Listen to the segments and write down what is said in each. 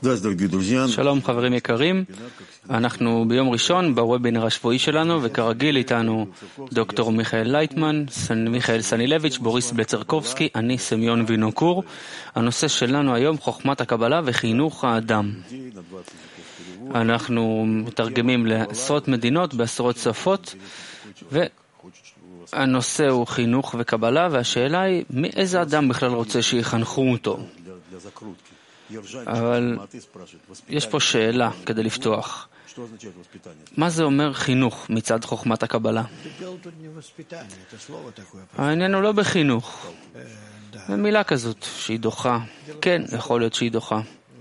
שלום חברים יקרים, אנחנו ביום ראשון בוובינר השבועי שלנו, וכרגיל איתנו דוקטור מיכאל לייטמן, מיכאל סנילביץ', בוריס בלצרקובסקי, אני סמיון וינוקור. הנושא שלנו היום חוכמת הקבלה וחינוך האדם. אנחנו מתרגמים לעשרות מדינות בעשרות שפות, והנושא הוא חינוך וקבלה, והשאלה היא מאיזה אדם בכלל רוצה שיחנכו אותו. אבל יש פה שאלה כדי לפתוח. מה זה אומר חינוך מצד חוכמת הקבלה? העניין הוא לא בחינוך. זו מילה כזאת שהיא דוחה. כן, יכול להיות שהיא דוחה.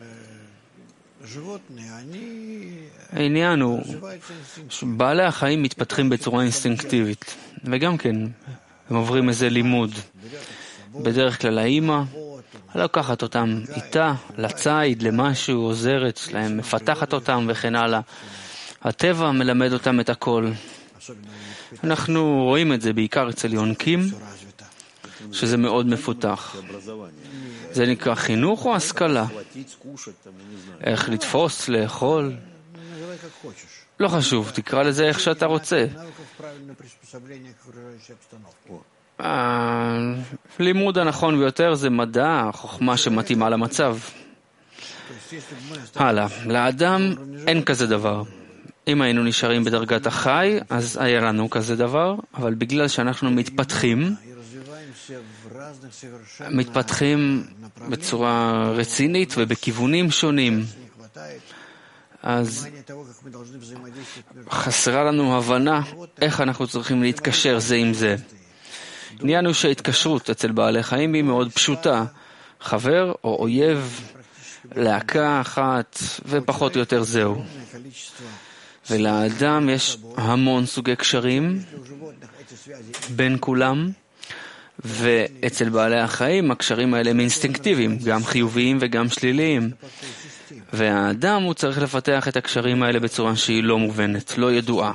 העניין הוא שבעלי החיים מתפתחים בצורה אינסטינקטיבית, וגם כן הם עוברים איזה לימוד. בדרך כלל האמא לוקחת אותם איתה, לציד, למשהו, עוזרת להם, מפתחת אותם וכן הלאה. הטבע מלמד אותם את הכל. אנחנו רואים את זה בעיקר אצל יונקים, שזה מאוד מפותח. זה נקרא חינוך או השכלה? איך לתפוס, לאכול? לא חשוב, תקרא לזה איך שאתה רוצה. הלימוד הנכון ביותר זה מדע, חוכמה שמתאימה למצב. הלאה, לאדם אין כזה דבר. אם היינו נשארים בדרגת החי, אז היה לנו כזה דבר, אבל בגלל שאנחנו מתפתחים בצורה רצינית ובכיוונים שונים, אז חסרה לנו הבנה איך אנחנו צריכים להתקשר זה עם זה. עניין הוא שההתקשרות אצל בעלי חיים היא מאוד פשוטה. חבר או אויב, להקה אחת, ופחות או יותר זהו. ולאדם יש המון סוגי קשרים בין כולם, ואצל בעלי החיים הקשרים האלה הם אינסטינקטיביים, גם חיוביים וגם שליליים. והאדם הוא צריך לפתח את הקשרים האלה בצורה שהיא לא מובנת, לא ידועה.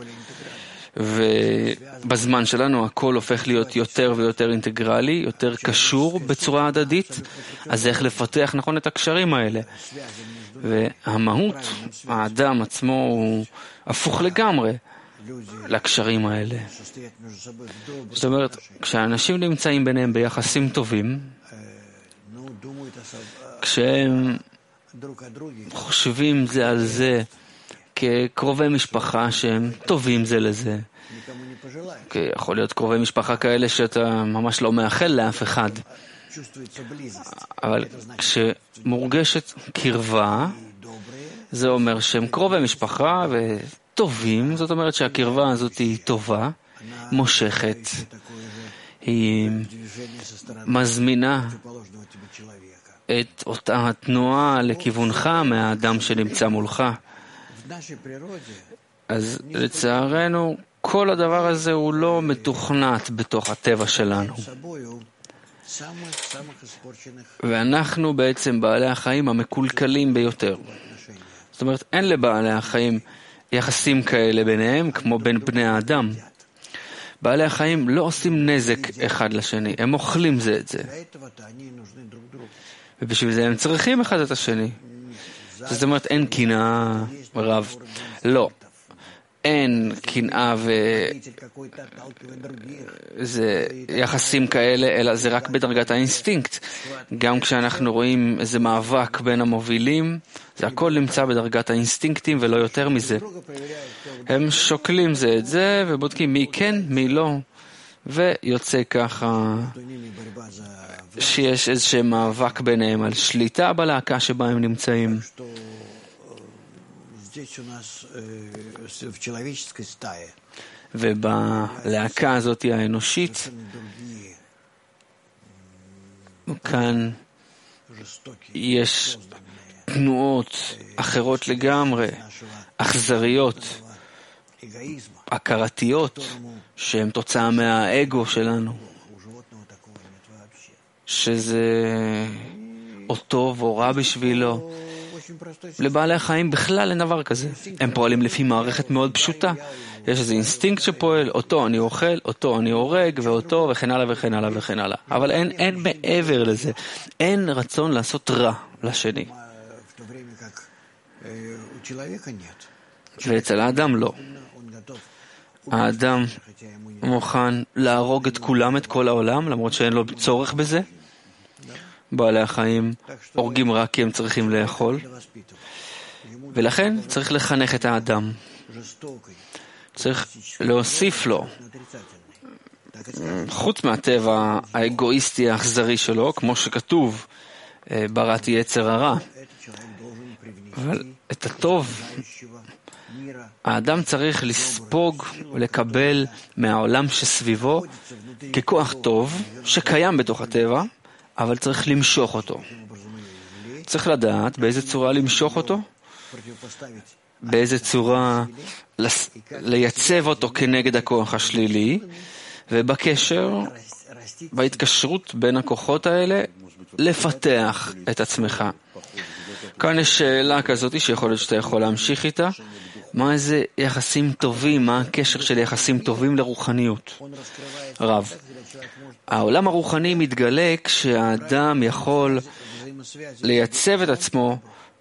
ובזמן שלנו הכל הופך להיות יותר ויותר אינטגרלי, יותר קשור בצורה הדדית, אז איך לפתח נכון את הקשרים האלה. והמהות, האדם עצמו הוא הפוך לגמרי לקשרים האלה. זאת אומרת, כשאנשים נמצאים ביניהם ביחסים טובים, כשהם חושבים זה על זה, כקרובי משפחה שהם טובים זה לזה. יכול להיות קרובי משפחה כאלה שאתה ממש לא מאחל לאף אחד. אבל כשמורגשת קרבה, זה אומר שהם קרובי משפחה וטובים. זאת אומרת שהקרבה הזאת היא טובה, מושכת. היא מזמינה את אותה התנועה לכיוונך מהאדם שנמצא מולך. אז לצערנו כל הדבר הזה הוא לא מתוכנת בתוך הטבע שלנו, ואנחנו בעצם בעלי החיים המקולקלים ביותר. זאת אומרת, אין לבעלי החיים יחסים כאלה ביניהם כמו בין בני האדם. בעלי החיים לא עושים נזק אחד לשני, הם אוכלים זה את זה, ובשביל זה הם צריכים אחד את השני. זאת אומרת, אין קנאה רב. לא. אין קנאה זה יחסים כאלה, אלא זה רק בדרגת האינסטינקט. גם כשאנחנו רואים איזה מאבק בין המובילים, זה הכל נמצא בדרגת האינסטינקטים ולא יותר מזה. הם שוקלים זה את זה ובודקים מי כן, מי לא. ויוצא ככה שיש איזשהו מאבק ביניהם על שליטה בלהקה שבה הם נמצאים. ובלהקה הזאת האנושית, כאן יש תנועות אחרות לגמרי, אכזריות, הכרתיות, שהן תוצאה מהאגו שלנו, שזה או טוב או רע בשבילו. לבעלי החיים בכלל אין דבר כזה. הם פועלים לפי מערכת מאוד פשוטה. יש איזה אינסטינקט שפועל, אותו אני אוכל, אותו אני הורג, ואותו וכן הלאה וכן הלאה וכן הלאה. אבל אין מעבר לזה. אין רצון לעשות רע לשני. ואצל האדם לא. האדם מוכן להרוג את כולם, את כל העולם, למרות שאין לו צורך בזה. בעלי החיים הורגים רק כי הם צריכים לאכול. ולכן צריך לחנך את האדם. צריך להוסיף לו, חוץ מהטבע האגואיסטי האכזרי שלו, כמו שכתוב, בראתי יצר הרע. אבל את הטוב, האדם צריך לספוג ולקבל מהעולם שסביבו ככוח טוב שקיים בתוך הטבע, אבל צריך למשוך אותו. צריך לדעת באיזה צורה למשוך אותו, באיזה צורה לייצב אותו כנגד הכוח השלילי, ובקשר, בהתקשרות בין הכוחות האלה, לפתח את עצמך. כאן יש שאלה כזאת שיכול להיות שאתה יכול להמשיך איתה. מה איזה יחסים טובים, מה הקשר של יחסים טובים לרוחניות? רב, העולם הרוחני מתגלה כשהאדם יכול לייצב את עצמו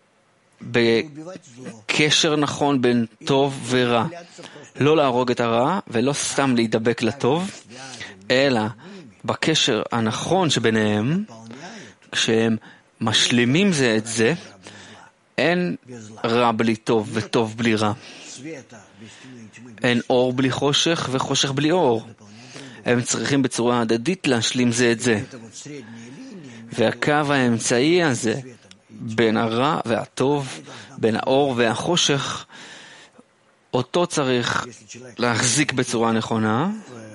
בקשר נכון בין טוב ורע. לא להרוג את הרע ולא סתם להידבק לטוב, אלא בקשר הנכון שביניהם, כשהם משלימים זה את זה, אין רע בלי טוב וטוב בלי רע. אין אור בלי חושך וחושך בלי אור. הם צריכים בצורה הדדית להשלים זה את זה. והקו האמצעי הזה, בין הרע והטוב, בין האור והחושך, אותו צריך להחזיק בצורה נכונה.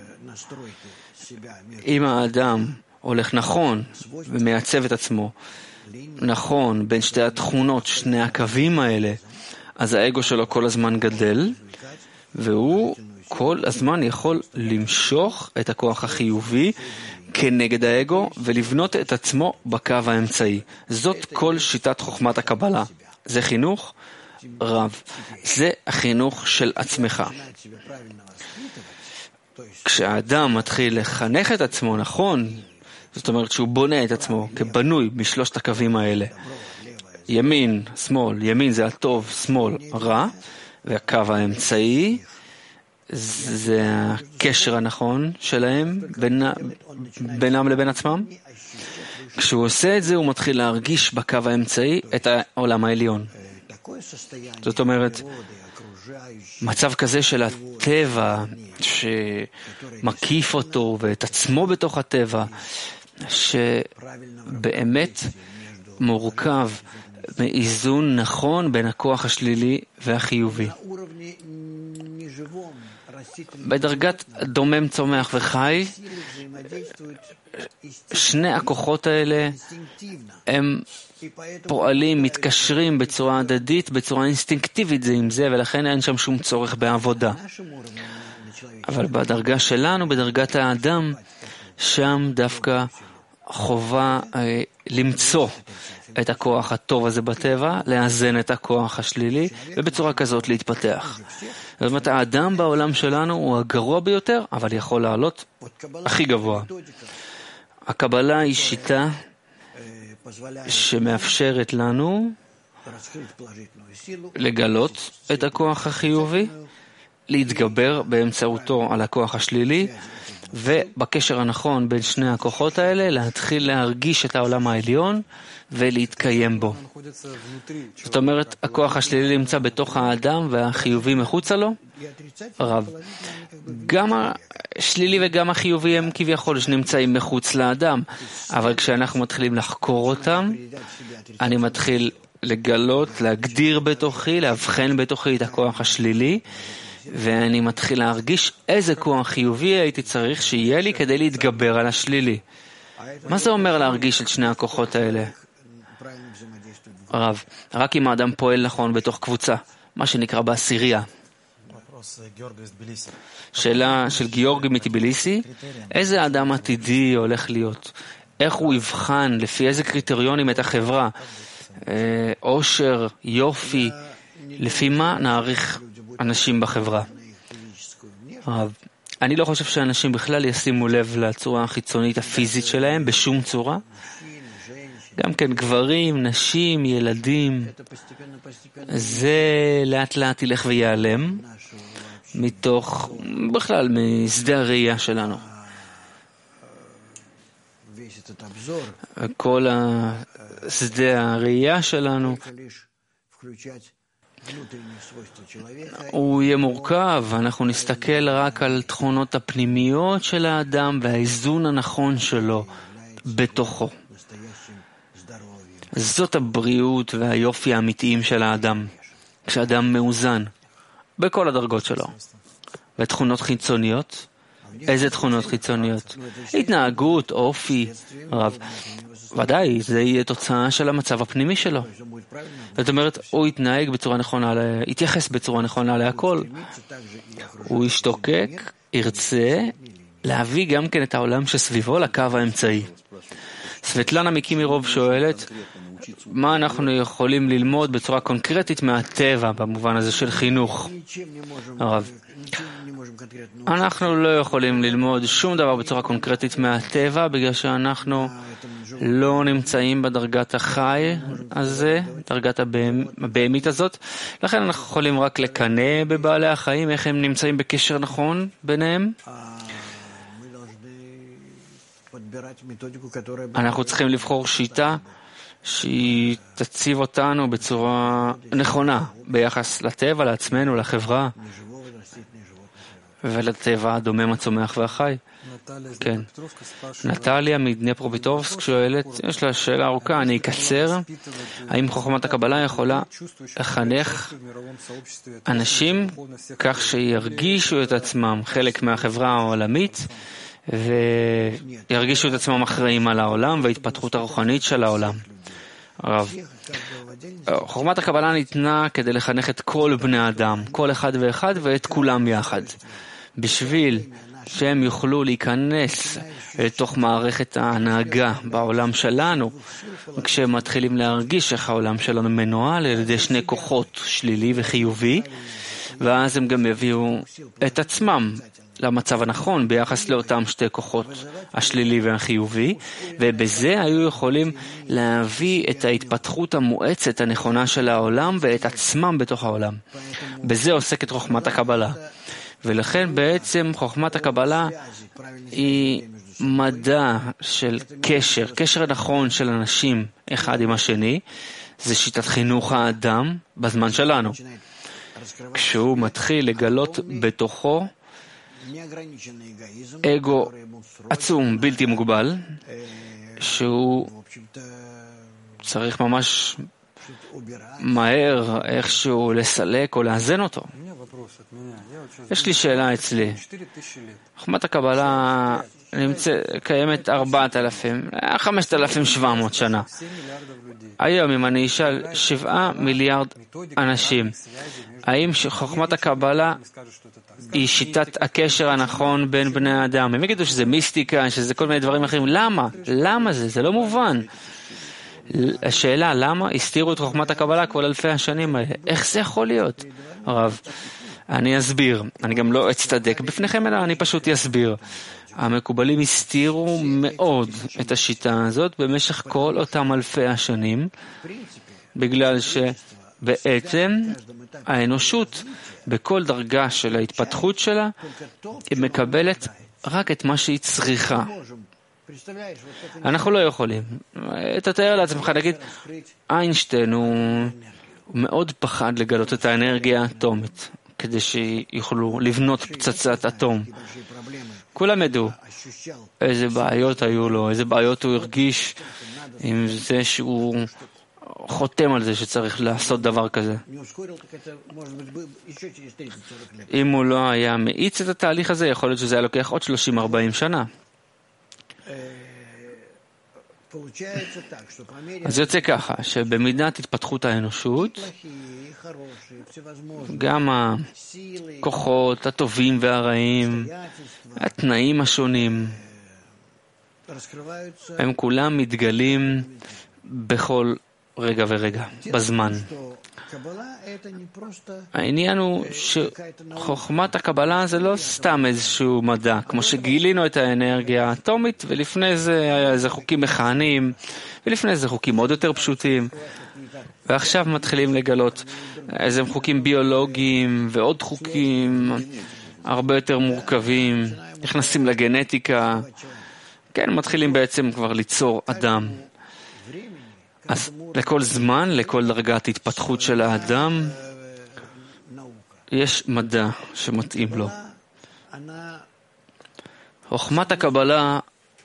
אם האדם הולך נכון ומייצב את עצמו נכון בין שתי התכונות, שני הקווים האלה, אז האגו שלו כל הזמן גדל, והוא כל הזמן יכול למשוך את הכוח החיובי כנגד האגו ולבנות את עצמו בקו האמצעי. זאת כל שיטת חוכמת הקבלה. זה חינוך רב. זה החינוך של עצמך. כשהאדם מתחיל לחנך את עצמו נכון, זאת אומרת שהוא בונה את עצמו כבנוי משלושת הקווים האלה. ימין, שמאל, ימין זה הטוב, שמאל, רע, והקו האמצעי זה הקשר הנכון שלהם בינם לבין עצמם. כשהוא עושה את זה הוא מתחיל להרגיש בקו האמצעי את העולם העליון. זאת אומרת, מצב כזה של הטבע שמקיף אותו ואת עצמו בתוך הטבע, שבאמת מורכב מאיזון נכון בין הכוח השלילי והחיובי. בדרגת דומם, צומח וחי, שני הכוחות האלה הם פועלים, מתקשרים בצורה הדדית, בצורה אינסטינקטיבית זה עם זה, ולכן אין שם שום צורך בעבודה. אבל בדרגה שלנו, בדרגת האדם, שם דווקא חובה למצוא את הכוח הטוב הזה בטבע, לאזן את הכוח השלילי, ובצורה כזאת להתפתח. זאת אומרת, האדם בעולם שלנו הוא הגרוע ביותר, אבל יכול לעלות הכי גבוה. הקבלה היא שיטה שמאפשרת לנו לגלות את הכוח החיובי, להתגבר באמצעותו על הכוח השלילי, ובקשר הנכון בין שני הכוחות האלה להתחיל להרגיש את העולם העליון ולהתקיים בו. זאת אומרת, הכוח השלילי נמצא בתוך האדם והחיובי מחוצה לו. רב, גם השלילי וגם החיובי הם כביכול שנמצאים מחוץ לאדם, אבל כשאנחנו מתחילים לחקור אותם, אני מתחיל לגלות, להגדיר בתוכי, להבחן בתוכי את הכוח השלילי, ואני מתחיל להרגיש איזה כוח חיובי הייתי צריך שיהיה לי כדי להתגבר על השלילי. מה זה אומר להרגיש את שני הכוחות האלה? רב, רק אם האדם פועל נכון בתוך קבוצה, מה שנקרא בעשירייה. שאלה של גיאורגי מטיביליסי, איזה אדם עתידי הולך להיות? איך הוא יבחן, לפי איזה קריטריונים את החברה? עושר, יופי, לפי מה נעריך אנשים בחברה? רב, אני לא חושב שאנשים בכלל ישימו לב לצורה החיצונית הפיזית שלהם בשום צורה. גם כן גברים, נשים, ילדים. זה לאט לאט ילך ויעלם מתוך, בכלל, משדה הראייה שלנו. כל השדה הראייה שלנו הוא יהיה מורכב, אנחנו נסתכל רק על תכונות הפנימיות של האדם והאיזון הנכון שלו בתוכו. זאת הבריאות והיופי האמיתיים של האדם, כשאדם מאוזן בכל הדרגות שלו. ותכונות חיצוניות, איזה תכונות חיצוניות? התנהגות, אופי, רב. ודאי, זה יהיה תוצאה של המצב הפנימי שלו. זאת אומרת, הוא יתנהג בצורה נכונה, יתייחס בצורה נכונה להכל. הוא ישתוקק, ירצה להביא גם כן את העולם שסביבו לקו האמצעי. סבטלנה מקימירוב שואלת, מה אנחנו יכולים ללמוד בצורה קונקרטית מהטבע, במובן הזה של חינוך? הרב, אנחנו לא יכולים ללמוד שום דבר בצורה קונקרטית מהטבע, בגלל שאנחנו לא נמצאים בדרגת החי הזה, דרגת הבהמית הזאת. לכן אנחנו יכולים רק לקנא בבעלי החיים, איך הם נמצאים בקשר נכון ביניהם. אנחנו צריכים לבחור שיטה שהיא תציב אותנו בצורה נכונה ביחס לטבע, לעצמנו, לחברה ולטבע הדומם, הצומח והחי. כן. נטליה מדנפרופיטובסק שואלת, יש לה שאלה ארוכה, אני אקצר. האם חוכמת הקבלה יכולה לחנך אנשים כך שירגישו את עצמם חלק מהחברה העולמית וירגישו את עצמם אחראים על העולם וההתפתחות הרוחנית של העולם? הרב, חוכמת הקבלה ניתנה כדי לחנך את כל בני האדם, כל אחד ואחד ואת כולם יחד, בשביל שהם יוכלו להיכנס לתוך מערכת ההנהגה בעולם שלנו, כשהם מתחילים להרגיש איך העולם שלנו מנוהל על ידי שני כוחות, שלילי וחיובי, ואז הם גם יביאו את עצמם למצב הנכון ביחס לאותם שתי כוחות, השלילי והחיובי, ובזה היו יכולים להביא את ההתפתחות המואצת הנכונה של העולם ואת עצמם בתוך העולם. בזה עוסקת חוכמת הקבלה. ולכן בעצם חוכמת הקבלה היא מדע של קשר נכון של אנשים אחד עם השני. זה שיטת חינוך האדם בזמן שלנו. כשהוא מתחיל לגלות בתוכו אגו עצום, בלתי מוגבל, שהוא צריך ממש מהר איכשהו לסלק או לאזן אותו. יש לי שאלה אצלי. חוכמת הקבלה קיימת 5,700 שנה. היום אם אני אשאל 7 מיליארד אנשים, האם חוכמת הקבלה היא שיטת הקשר הנכון בין בני האדם? הם יגידו שזה מיסטיקה, שזה כל מיני דברים אחרים. למה? למה זה? זה לא מובן. השאלה, למה הסתירו את חוכמת הקבלה כל אלפי השנים האלה? איך זה יכול להיות? הרב, אני אסביר. אני גם לא אצטדק בפניכם, אלא אני פשוט אסביר. המקובלים הסתירו מאוד את השיטה הזאת במשך כל אותם אלפי השנים, בגלל שבעצם האנושות, בכל דרגה של ההתפתחות שלה, היא מקבלת רק את מה שהיא צריכה. אנחנו לא יכולים. תתאר לעצמך, נגיד, איינשטיין הוא מאוד פחד לגלות את האנרגיה האטומית, כדי שיוכלו לבנות פצצת אטום. כולם ידעו איזה בעיות היו לו, איזה בעיות הוא הרגיש עם זה שהוא חותם על זה שצריך לעשות דבר כזה. אם הוא לא היה מאיץ את התהליך הזה, יכול להיות שזה היה לוקח עוד 30-40 שנה. אז יוצא ככה, שבמידת התפתחות האנושות, גם הכוחות הטובים והרעים, התנאים השונים, הם כולם מתגלים בכל רגע ורגע, בזמן. העניין הוא שחוכמת הקבלה זה לא סתם איזשהו מדע, כמו שגילינו את האנרגיה האטומית, ולפני זה היה איזה חוקים מכניים, ולפני זה חוקים עוד יותר פשוטים, ועכשיו מתחילים לגלות איזה חוקים ביולוגיים ועוד חוקים הרבה יותר מורכבים, נכנסים לגנטיקה, כן, מתחילים בעצם כבר ליצור אדם. אז לכל זמן, לכל דרגת התפתחות של האדם, יש מדע שמתאים לו. חוכמת הקבלה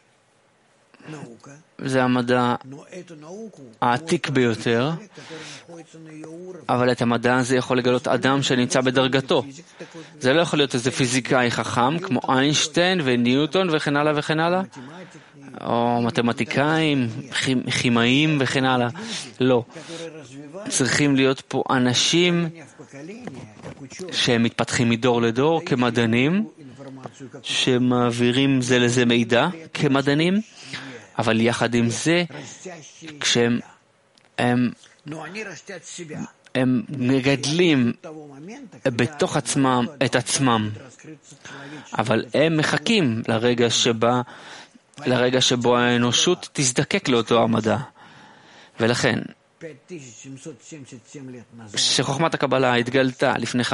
זה המדע העתיק ביותר, אבל את המדע הזה יכול לגלות אדם שנמצא בדרגתו. זה לא יכול להיות איזה פיזיקאי חכם כמו איינשטיין וניוטון וכן הלאה וכן הלאה, או מתמטיקאים, כימאים וכן הלאה. לא. צריכים להיות פה אנשים שהם מתפתחים מדור לדור כמדענים, שמעבירים זה לזה מידע כמדענים, אבל יחד עם זה, כשהם הם מגדלים בתוך עצמם את עצמם, אבל הם מחכים לרגע שבו האנושות תזדקק לאותו המדע. ולכן, שחוכמת הקבלה התגלתה לפני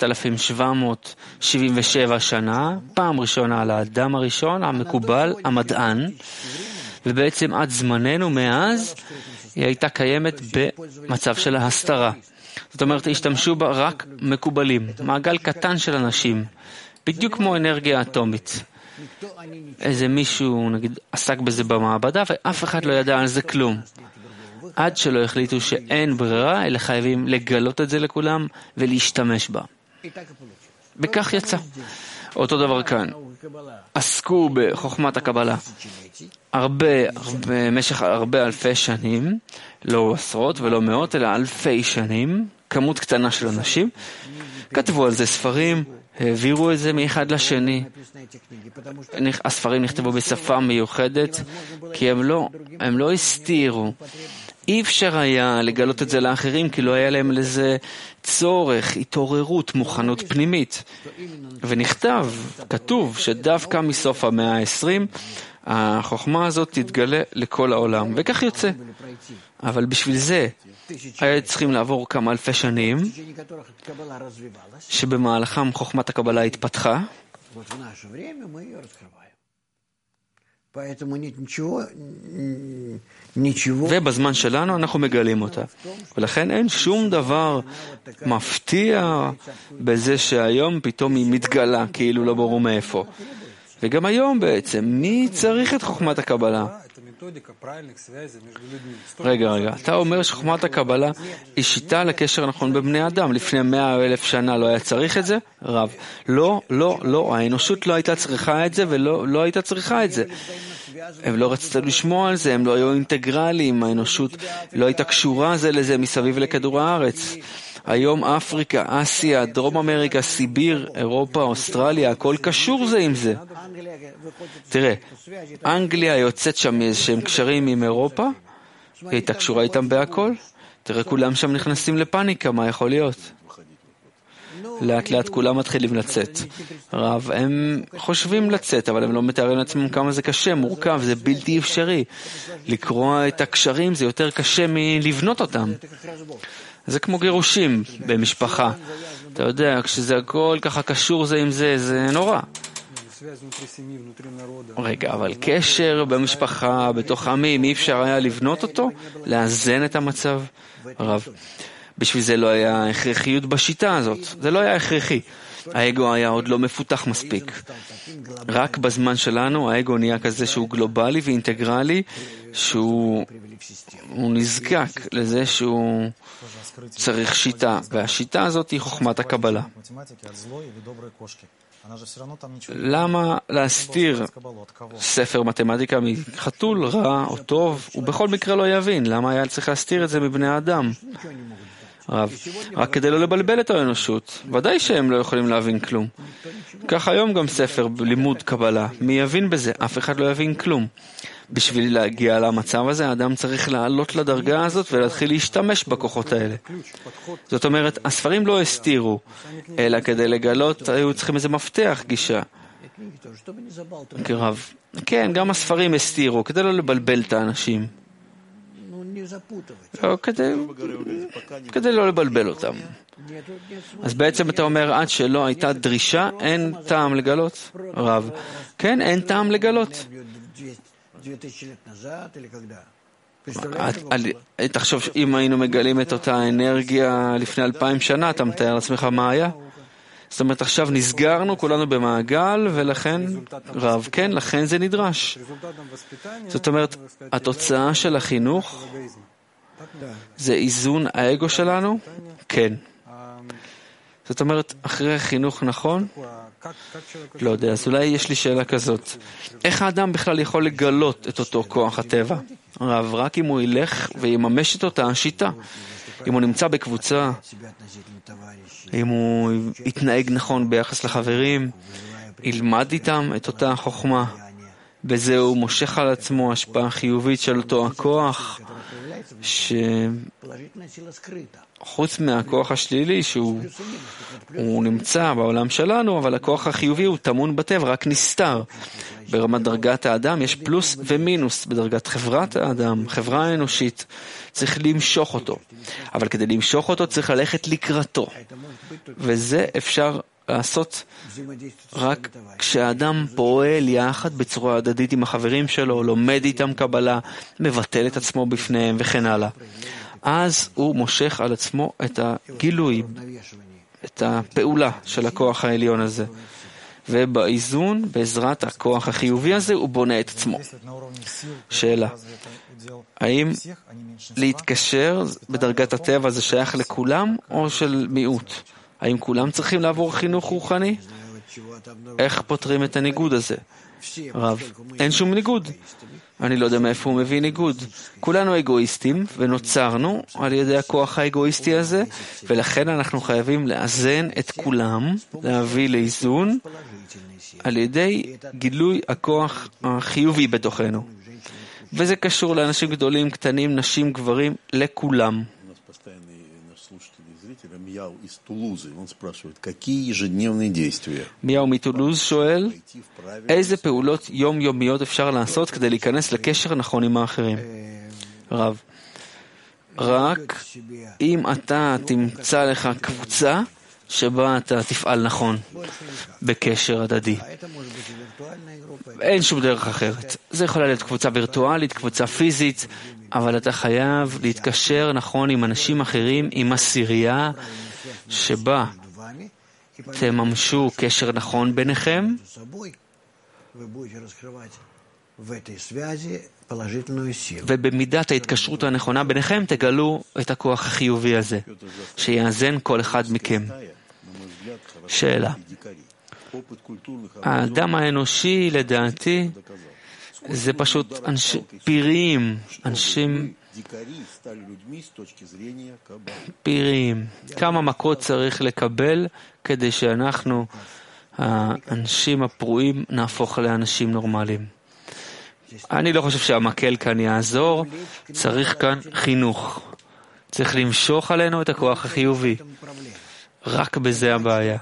5777 שנה, פעם ראשונה על האדם הראשון, המקובל, המדען, ובעצם עד זמננו מאז היא הייתה קיימת במצב של ההסתרה. זאת אומרת, השתמשו בה רק מקובלים, מעגל קטן של אנשים, בדיוק כמו אנרגיה אטומית. איזה מישהו, נגיד, עסק בזה במעבדה, ואף אחד לא ידע על זה כלום. עד שלא החליטו שאין ברירה, אלא חייבים לגלות את זה לכולם ולהשתמש בה. בכך יצא. אותו דבר כאן. עסקו בחוכמת הקבלה במשך הרבה אלפי שנים, לא עשרות ולא מאות, אלא אלפי שנים, כמות קטנה של אנשים, כתבו על זה ספרים, העבירו את זה מאחד לשני. הספרים נכתבו בשפה מיוחדת, כי הם לא הסתירו. אי אפשר היה לגלות את זה לאחרים, כי לא היה להם לזה צורך, התעוררות, מוכנות פנימית. ונכתב, כתוב, שדווקא מסוף המאה ה-20, החוכמה הזאת תתגלה לכל העולם, וכך יוצא. אבל בשביל זה, היה צריכים לעבור כמה אלפי שנים, שבמהלכם חוכמת הקבלה התפתחה, ובזמן שלנו אנחנו מגלים אותה. ולכן אין שום דבר מפתיע בזה שהיום פתאום היא מתגלה, כאילו לא ברור מאיפה. וגם היום בעצם, מי צריך את חוכמת הקבלה? רגע, אתה אומר שחוכמת הקבלה היא שיטה לקשר נכון בבני אדם. לפני 100,000 שנה לא היה צריך את זה? רב. לא, האנושות לא הייתה צריכה את זה ולא הייתה צריכה את זה. הם לא רצו לשמוע על זה, הם לא היו אינטגרליים, האנושות לא הייתה קשורה זה לזה מסביב לכדור הארץ. היום אפריקה, אסיה, דרום אמריקה, סיביר, אירופה, אוסטרליה, הכל קשור זה עם זה. תראה, אנגליה יוצאת שם איזשהם קשרים עם אירופה, היא הייתה קשורה איתם בהכל. תראה, כולם שם נכנסים לפאניקה, מה יכול להיות? לאט לאט כולם מתחילים לצאת. רב, הם חושבים לצאת, אבל הם לא מתארים לעצמם כמה זה קשה, מורכב, זה בלתי אפשרי. לקרוא את הקשרים זה יותר קשה מלבנות אותם. זה כמו גירושים במשפחה. אתה יודע, כשזה הכל ככה קשור זה עם זה, זה נורא. רגע, אבל קשר במשפחה, בתוך עמים, אי אפשר היה לבנות אותו, לאזן את המצב. רב, בשביל זה לא היה הכרחיות בשיטה הזאת. זה לא היה הכרחי. האגו היה עוד לא מפותח מספיק. רק בזמן שלנו האגו נהיה כזה שהוא גלובלי ואינטגרלי, שהוא נזקק לזה שהוא צריך שיטה, והשיטה הזאת היא חוכמת הקבלה. למה להסתיר ספר מתמטיקה מחתול, רע או טוב? הוא בכל מקרה לא יבין. למה היה צריך להסתיר את זה מבני האדם? רב, רק כדי לא לבלבל את האנושות. ודאי שהם לא יכולים להבין כלום. כך היום גם ספר לימוד קבלה. מי יבין בזה? אף אחד לא יבין כלום. בשביל להגיע למצב הזה, האדם צריך לעלות לדרגה הזאת ולהתחיל להשתמש בכוחות האלה. זאת אומרת, הספרים לא הסתירו, אלא כדי לגלות היו צריכים איזה מפתח גישה. כרב. כן, גם הספרים הסתירו, כדי לא לבלבל את האנשים. כדי לא לבלבל אותם. אז בעצם אתה אומר, עד שלא הייתה דרישה, אין טעם לגלות? רב. כן, אין טעם לגלות. תחשוב, אם היינו מגלים את אותה אנרגיה לפני 2000 שנה, אתה מתאר לעצמך מה היה? זאת אומרת, עכשיו נסגרנו, כולנו במעגל, ולכן, רב, כן, לכן זה נדרש. זאת אומרת, התוצאה של החינוך זה איזון האגו שלנו? כן. זאת אומרת, אחרי חינוך נכון? לא יודע, אז אולי יש לי שאלה כזאת. איך האדם בכלל יכול לגלות את אותו כוח הטבע? רב, רק אם הוא ילך ויממש את אותה השיטה. אם הוא נמצא בקבוצה, אם הוא יתנהג נכון ביחס לחברים, ילמד איתם את אותה חוכמה. בזה הוא מושך על עצמו השפעה חיובית של אותו הכוח, שחוץ מהכוח השלילי שהוא נמצא בעולם שלנו, אבל הכוח החיובי הוא טמון בטבע, רק נסתר. ברמת דרגת האדם יש פלוס ומינוס. בדרגת חברת האדם, חברה האנושית, צריך למשוך אותו. אבל כדי למשוך אותו צריך ללכת לקראתו. וזה אפשר לעשות רק כשהאדם פועל יחד בצורה הדדית עם החברים שלו, לומד איתם קבלה, מבטל את עצמו בפניהם וכן הלאה. אז הוא מושך על עצמו את הגילוי, את הפעולה של הכוח העליון הזה. ובאיזון, בעזרת הכוח החיובי הזה, הוא בונה את עצמו. שאלה, האם להתקשר בדרגת הטבע זה שייך לכולם או של מיעוט? האם כולם צריכים לעבור חינוך רוחני? איך פותרים את הניגוד הזה? רב, אין שום ניגוד. אני לא יודע מאיפה הוא מביא ניגוד. כולנו אגואיסטים ונוצרנו על ידי הכוח האגואיסטי הזה, ולכן אנחנו חייבים לאזן את כולם, להביא לאיזון על ידי גילוי הכוח החיובי בתוכנו. וזה קשור לאנשים גדולים, קטנים, נשים, גברים, לכולם. מיהו מטולוז שואל, איזה פעולות יומיומיות אפשר לעשות כדי להיכנס לקשר נכון עם האחרים? רב, רק אם אתה תמצא לך קבוצה שבה אתה תפעל נכון בקשר הדדי. אין שום דרך אחרת. זה יכולה להיות קבוצה וירטואלית, קבוצה פיזית, אבל אתה חייב להתקשר נכון עם אנשים אחרים, עם עשירייה שבה תממשו קשר נכון ביניכם, ובמידת ההתקשרות הנכונה ביניכם תגלו את הכוח החיובי הזה, שיאזן כל אחד מכם. שאלה, האדם האנושי לדעתי זה פשוט פירים, אנשים פירים. כמה מכות צריך לקבל כדי שאנחנו, האנשים הפרועים, נהפוך לאנשים נורמליים? אני לא חושב שהמקל כאן יעזור, צריך כאן חינוך. צריך למשוך עלינו את הכוח החיובי. רק בזה הבעיה.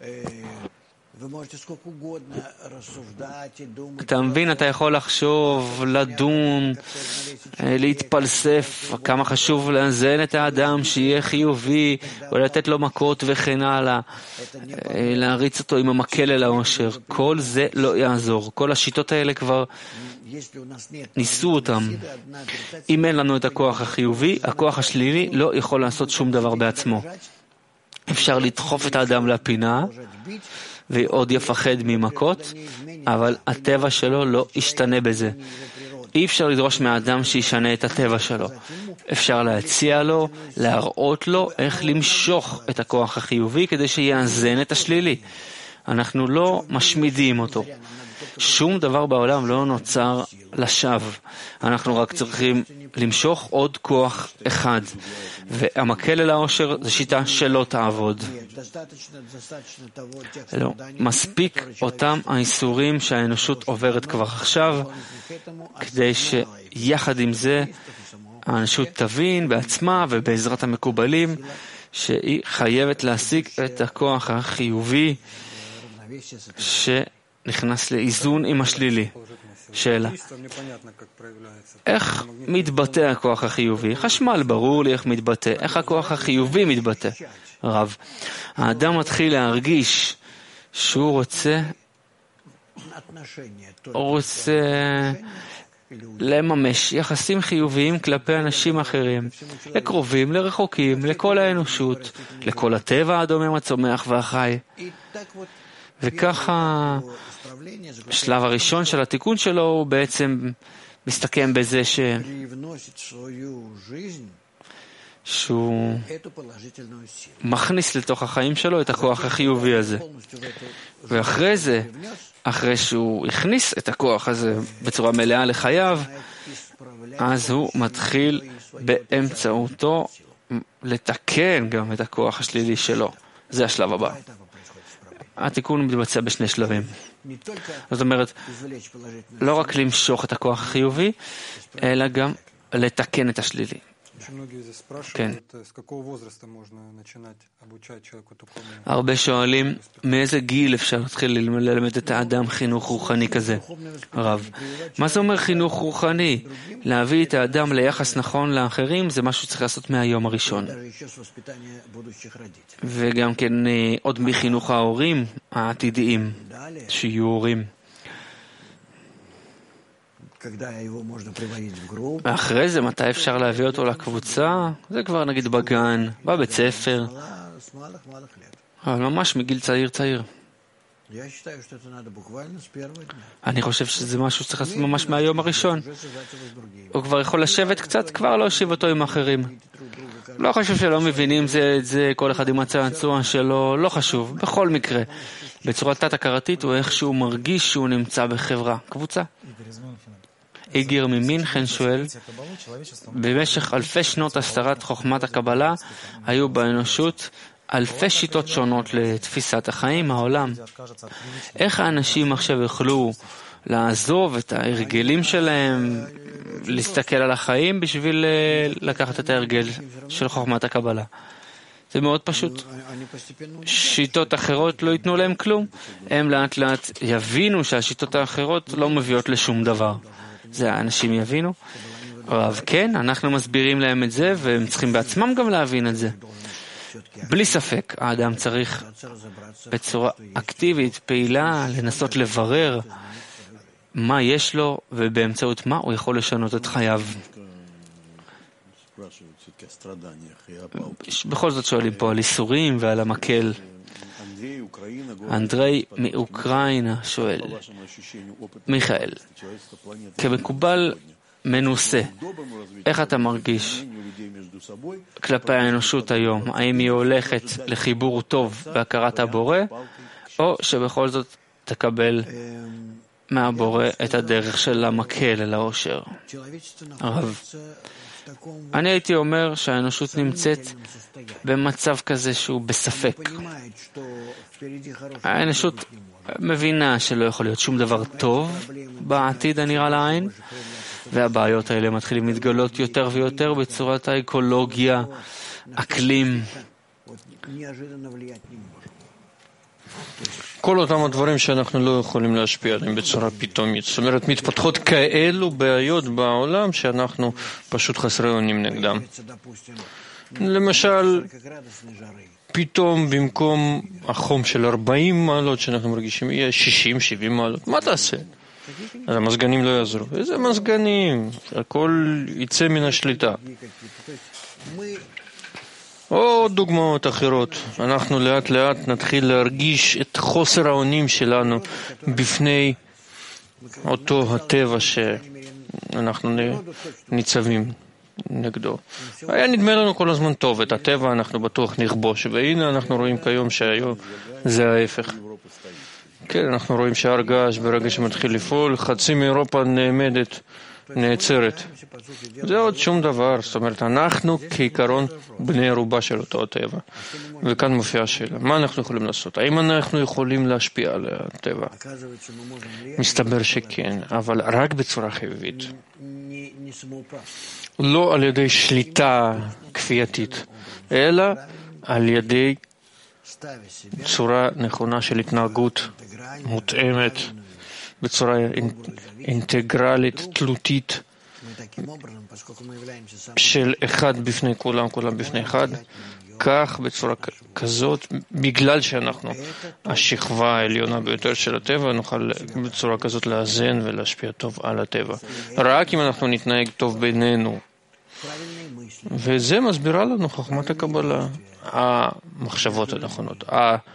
אתה מבין, אתה יכול לחשוב, לדון, להתפלסף, כמה חשוב לאזן את האדם שיהיה חיובי, ולתת לו מכות וכן הלאה, להריץ אותו עם המקל אל העושר. כל זה לא יעזור. כל השיטות האלה כבר ניסו אותם. אם אין לנו את הכוח החיובי, הכוח השלילי לא יכול לעשות שום דבר בעצמו. אפשר לדחוף את האדם לפינה, ועוד יפחד ממכות, אבל הטבע שלו לא ישתנה בזה. אי אפשר לדרוש מהאדם שישנה את הטבע שלו. אפשר להציע לו, להראות לו איך למשוך את הכוח החיובי כדי שיאזן את השלילי. אנחנו לא משמידים אותו. שום דבר בעולם לא נוצר לשווא. אנחנו רק צריכים למשוך עוד כוח אחד. והמקל אל העושר זה שיטה שלא תעבוד. לא, מספיק אותם האיסורים שהאנושות עוברת כבר עכשיו, כדי שיחד עם זה האנושות תבין בעצמה ובעזרת המקובלים שהיא חייבת להשיג את הכוח החיובי שנכנס לאיזון עם השלילי. שאלה, איך מתבטא הכוח החיובי? חשמל, ברור לי איך מתבטא. איך הכוח החיובי מתבטא? רב, האדם מתחיל להרגיש שהוא רוצה לממש יחסים חיוביים כלפי אנשים אחרים, לקרובים, לרחוקים, לכל האנושות, לכל הטבע הדומם, הצומח והחי. וככה השלב הראשון של התיקון שלו הוא בעצם מסתכם בזה שהוא מכניס לתוך החיים שלו את הכוח החיובי הזה. ואחרי זה, אחרי שהוא הכניס את הכוח הזה בצורה מלאה לחייו, אז הוא מתחיל באמצעותו לתקן גם את הכוח השלילי שלו. זה השלב הבא. התיקון מתבצע בשני שלבים. זאת אומרת, לא רק למשוך את הכוח החיובי, אלא גם לתקן את השלילי. כן. הרבה שואלים, מאיזה גיל אפשר להתחיל ללמד את האדם חינוך רוחני כזה? רב, מה זה אומר חינוך רוחני? להביא את האדם ליחס נכון לאחרים, זה משהו שצריך לעשות מהיום הראשון. וגם כן עוד מחינוך ההורים העתידיים, שיהיו הורים. ואחרי זה, מתי אפשר להביא אותו לקבוצה? זה כבר נגיד בגן, בבית ספר. אבל ממש מגיל צעיר. אני חושב שזה משהו שצריך לעשות ממש מהיום הראשון. הוא כבר יכול לשבת קצת, כבר לא יושיב אותו עם אחרים. לא חשוב שלא מבינים זה, כל אחד עם הצעצוע שלו, לא חשוב, בכל מקרה. בצורה תת-הכרתית הוא איכשהו מרגיש שהוא נמצא בחברה, קבוצה. איגר ממינכן שואל, במשך אלפי שנות הסתרת חוכמת הקבלה היו באנושות אלפי שיטות שונות לתפיסת החיים, העולם. איך האנשים עכשיו יוכלו לעזוב את ההרגלים שלהם, להסתכל על החיים בשביל לקחת את ההרגל של חוכמת הקבלה? זה מאוד פשוט. שיטות אחרות לא ייתנו להם כלום. הם לאט לאט יבינו שהשיטות האחרות לא מביאות לשום דבר. זה האנשים יבינו. רב, כן, אנחנו מסבירים להם את זה, והם צריכים בעצמם גם להבין את זה. בלי ספק, האדם צריך בצורה אקטיבית, פעילה, לנסות לברר מה יש לו, ובאמצעות מה הוא יכול לשנות את חייו. בכל זאת שואלים פה על איסורים ועל המקל. אנדרי מאוקראינה שואל, מיכאל, כמקובל מנוסה, איך אתה מרגיש כלפי האנושות היום? האם היא הולכת לחיבור טוב בהכרת הבורא, או שבכל זאת תקבל מהבורא את הדרך של המקל אל העושר? הרב, אני הייתי אומר שהאנושות נמצאת במצב כזה שהוא בספק. האנושות מבינה שלא יכול להיות שום דבר טוב בעתיד הנראה לעין, והבעיות האלה מתחילים להתגלות יותר ויותר בצורת האקולוגיה, אקלים. כל אותם הדברים שאנחנו לא יכולים להשפיע עליהם בצורה פתאומית. זאת אומרת, מתפתחות כאלו בעיות בעולם שאנחנו פשוט חסרי אונים נגדם. למשל, פתאום במקום החום של 40 מעלות שאנחנו מרגישים, יהיה 60-70 מעלות. מה תעשה? אז המזגנים לא יעזרו. איזה מזגנים? הכל יצא מן השליטה. או דוגמאות אחרות. אנחנו לאט לאט נתחיל להרגיש את חוסר האונים שלנו בפני אותו הטבע שאנחנו ניצבים נגדו. היה נדמה לנו כל הזמן טוב, את הטבע אנחנו בטוח נכבוש, והנה אנחנו רואים כיום שהיום זה ההפך. כן, אנחנו רואים שהר געש ברגע שמתחיל לפעול, חצי מאירופה נעמדת נעצרת. זה עוד שום דבר, זאת אומרת, אנחנו כעיקרון בני ערובה של אותו הטבע. וכאן מופיעה השאלה, מה אנחנו יכולים לעשות? האם אנחנו יכולים להשפיע על הטבע? מסתבר שכן, אבל רק בצורה חיובית. לא על ידי שליטה כפייתית, אלא על ידי צורה נכונה של התנהגות מותאמת, בצורה אינטגרלית, תלותית, של אחד בפני כולם, כולם בפני אחד, כך בצורה כזאת, בגלל שאנחנו השכבה העליונה ביותר של הטבע, נוכל בצורה כזאת לאזן ולהשפיע טוב על הטבע. רק אם אנחנו נתנהג טוב בינינו. וזה מסבירה לנו חוכמת הקבלה, המחשבות הנכונות,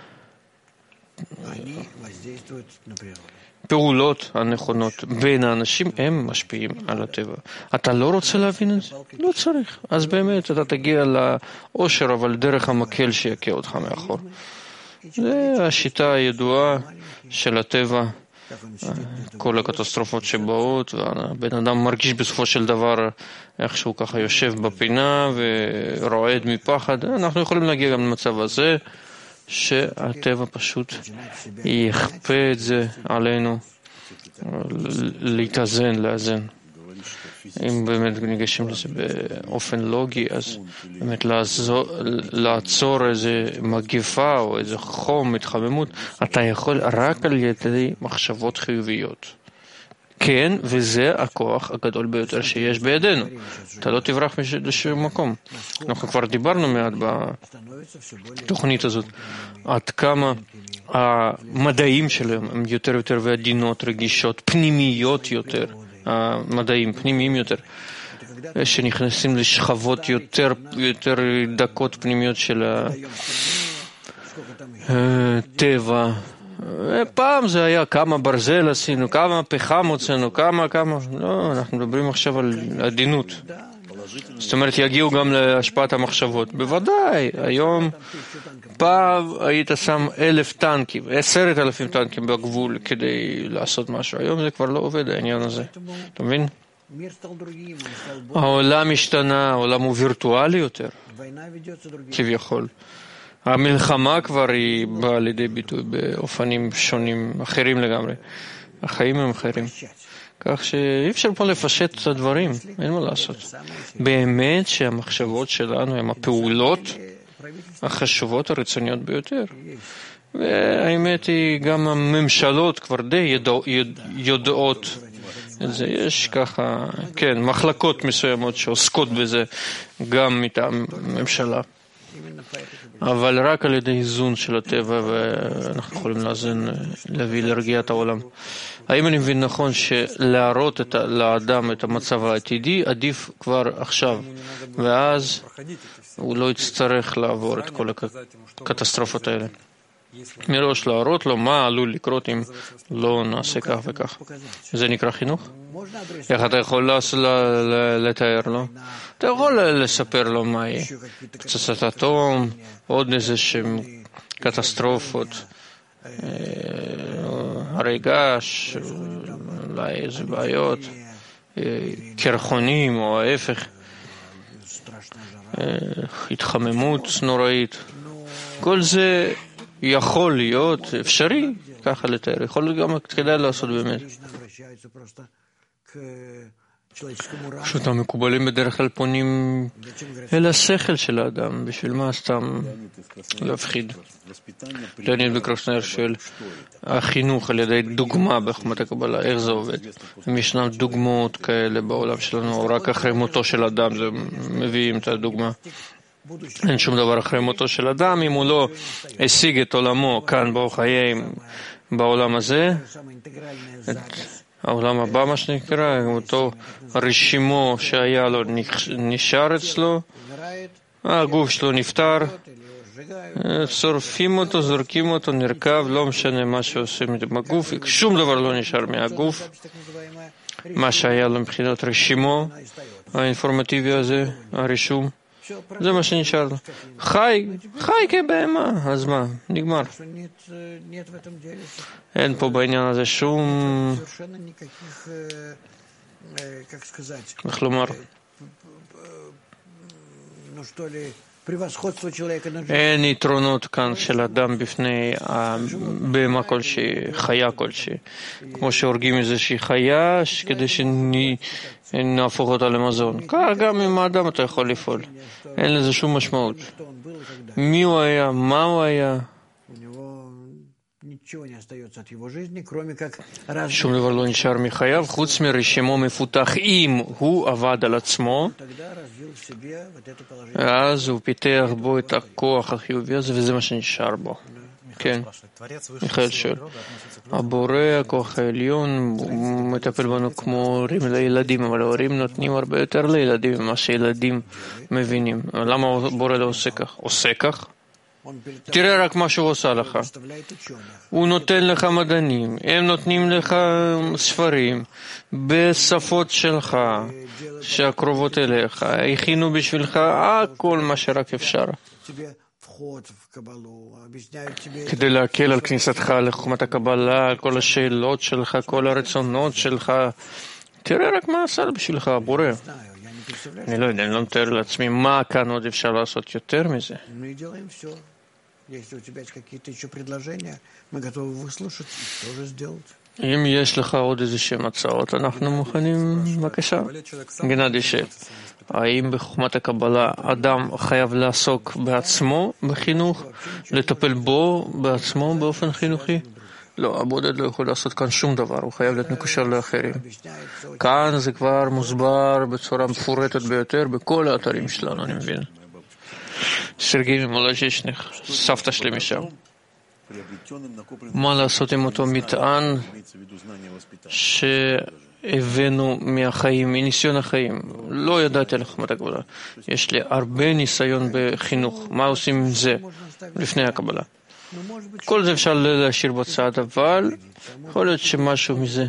הפעולות הנכונות בין האנשים, הם משפיעים על הטבע. אתה לא רוצה להבין את זה? לא צריך. אז באמת אתה תגיע לאושר, אבל דרך המקל שיקה אותך מאחור. זה השיטה הידועה של הטבע, כל הקטסטרופות שבאות, והבן אדם מרגיש בסופו של דבר איכשהו ככה יושב בפינה ורועד מפחד. אנחנו יכולים להגיע גם למצב הזה, שהטבע פשוט יכפה את זה עלינו, להתאזן, לאזן. אם באמת ניגשים לזה באופן לוגי, אז באמת לעצור איזה מגפה או איזה חום, התחממות, אתה יכול רק על ידי מחשבות חיוביות. כן, וזה הכוח הגדול ביותר שיש בידינו. אתה לא תברח לשום מקום. אנחנו כבר דיברנו מעט בתוכנית הזאת, עד כמה המדעים שלהם הם יותר ויותר ועדינות, רגישות, פנימיות יותר, המדעים פנימיים יותר, שנכנסים לשכבות יותר דקות פנימיות של הטבע. פעם זה היה כמה ברזל עשינו, כמה פחם הוצאנו, כמה. לא, אנחנו מדברים עכשיו על עדינות. זאת אומרת, יגיעו גם להשפעת המחשבות. בוודאי, היום פעם היית שם 1,000 טנקים, 10,000 טנקים בגבול כדי לעשות משהו. היום זה כבר לא עובד, העניין הזה. אתה מבין? העולם השתנה, העולם הוא וירטואלי יותר, כביכול. המלחמה כבר היא באה לידי ביטוי באופנים שונים, אחרים לגמרי. החיים הם אחרים. כך שאי אפשר פה לפשט את הדברים, אין מה לעשות. באמת שהמחשבות שלנו הן הפעולות החשובות הרצוניות ביותר. והאמת היא, גם הממשלות כבר די יודעות את זה. יש ככה, כן, מחלקות מסוימות שעוסקות בזה גם מטעם ממשלה. אבל רק על ידי איזון של הטבע, ואנחנו יכולים להביא לרגיעת העולם. האם אני מבין נכון שלהראות לאדם את המצב העתידי עדיף כבר עכשיו, ואז הוא לא יצטרך לעבור את כל הקטסטרופות האלה? מראש להראות לו מה עלול לקרות אם לא נעשה כך וכך. זה נקרא חינוך? איך אתה יכול לתאר לו? אתה יכול לספר לו מה יהיה. פצצת אטום, עוד איזה שהם קטסטרופות, הרי געש, אולי איזה בעיות, קרחונים או ההפך, התחממות נוראית. כל זה יכול להיות אפשרי, ככה לתאר. יכול להיות גם כדאי לעשות באמת. פשוט המקובלים בדרך כלל פונים אל השכל של האדם, בשביל מה סתם להפחיד. ליאוניד בקרוסנר שואל, החינוך על ידי דוגמה בחוכמת הקבלה, איך זה עובד? אם ישנם דוגמאות כאלה בעולם שלנו, או רק אחרי מותו של אדם, זה מביאים את הדוגמה. אין שום דבר אחרי מותו של אדם, אם הוא לא השיג את עולמו כאן בחיים, בעולם הזה, את העולם הבא, מה שנקרא, אותו רשימו שהיה לו נשאר אצלו, הגוף שלו נפטר, שורפים אותו, זורקים אותו, נרכב, לא משנה מה שעושים עם הגוף, שום דבר לא נשאר מהגוף, מה שהיה לו מבחינת רשימו האינפורמטיבי הזה, הרישום, זה מה שנשאר לו. חי כבהמה, אז מה? נגמר. אין פה בעניין הזה שום איך לומר? אין יתרונות כאן של אדם בפני בהמה כלשהי, חיה כלשהי. כמו שהורגים איזושהי חיה כדי שנהפוך אותה למזון. כך גם עם האדם אתה יכול לפעול. אין לזה שום משמעות. מי הוא היה? מה הוא היה? שום דבר לא נשאר מחייו, חוץ מרשימו מפותח. אם הוא עבד על עצמו, אז הוא פיתח בו את הכוח החיובי הזה, וזה מה שנשאר בו. כן, מיכאל שואל. הבורא, הכוח העליון, מטפל בנו כמו הורים לילדים, אבל ההורים נותנים הרבה יותר לילדים ממה שילדים מבינים. למה הבורא לא עושה כך? עושה כך? תראה רק מה שהוא עושה לך. הוא נותן לך מדענים, הם נותנים לך ספרים בשפות שלך, שהקרובות אליך, הכינו בשבילך כל מה שרק אפשר. כדי להקל על כניסתך לחוכמת הקבלה, כל השאלות שלך, כל הרצונות שלך. תראה רק מה עשה בשבילך הבורא. אני לא יודע, אני לא מתאר לעצמי מה כאן עוד אפשר לעשות יותר מזה. אם יש לך עוד איזשהם הצעות, אנחנו מוכנים, בבקשה. גנדי שואל, האם בחוכמת הקבלה אדם חייב לעסוק בעצמו בחינוך, לטפל בו בעצמו באופן חינוכי? לא, הבודד לא יכול לעשות כאן שום דבר, הוא חייב להיות מקושר לאחרים. כאן זה כבר מוסבר בצורה מפורטת ביותר בכל האתרים שלנו, אני מבין. סרגי ממולז'ישניך, סבתא שלי משם. מה לעשות עם אותו מטען שהבאנו מהחיים, מניסיון החיים? לא ידעתי על חוכמת הקבלה. יש לי הרבה ניסיון בחינוך. מה עושים עם זה לפני הקבלה? כל זה אפשר להשאיר בצד, אבל יכול להיות שמשהו מזה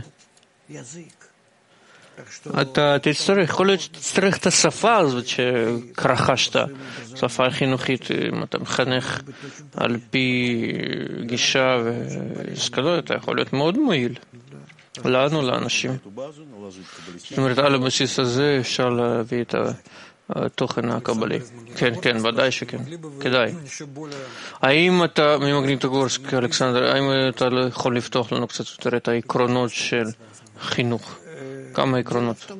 אתה תצטרך, יכול להיות שתצטרך את השפה הזאת שרכשת, שפה חינוכית. אם אתה מחנך על פי גישה והשכלות, אתה יכול להיות מאוד מועיל לנו, לאנשים. זאת אומרת, על הבסיס הזה אפשר להביא את התוכן הקבלי. כן, כן, ודאי שכן, כדאי. האם אתה, ממגניטוגורסק, אלכסנדר, האם אתה לא יכול לפתוח לנו קצת יותר את העקרונות של חינוך? כמה עקרונות?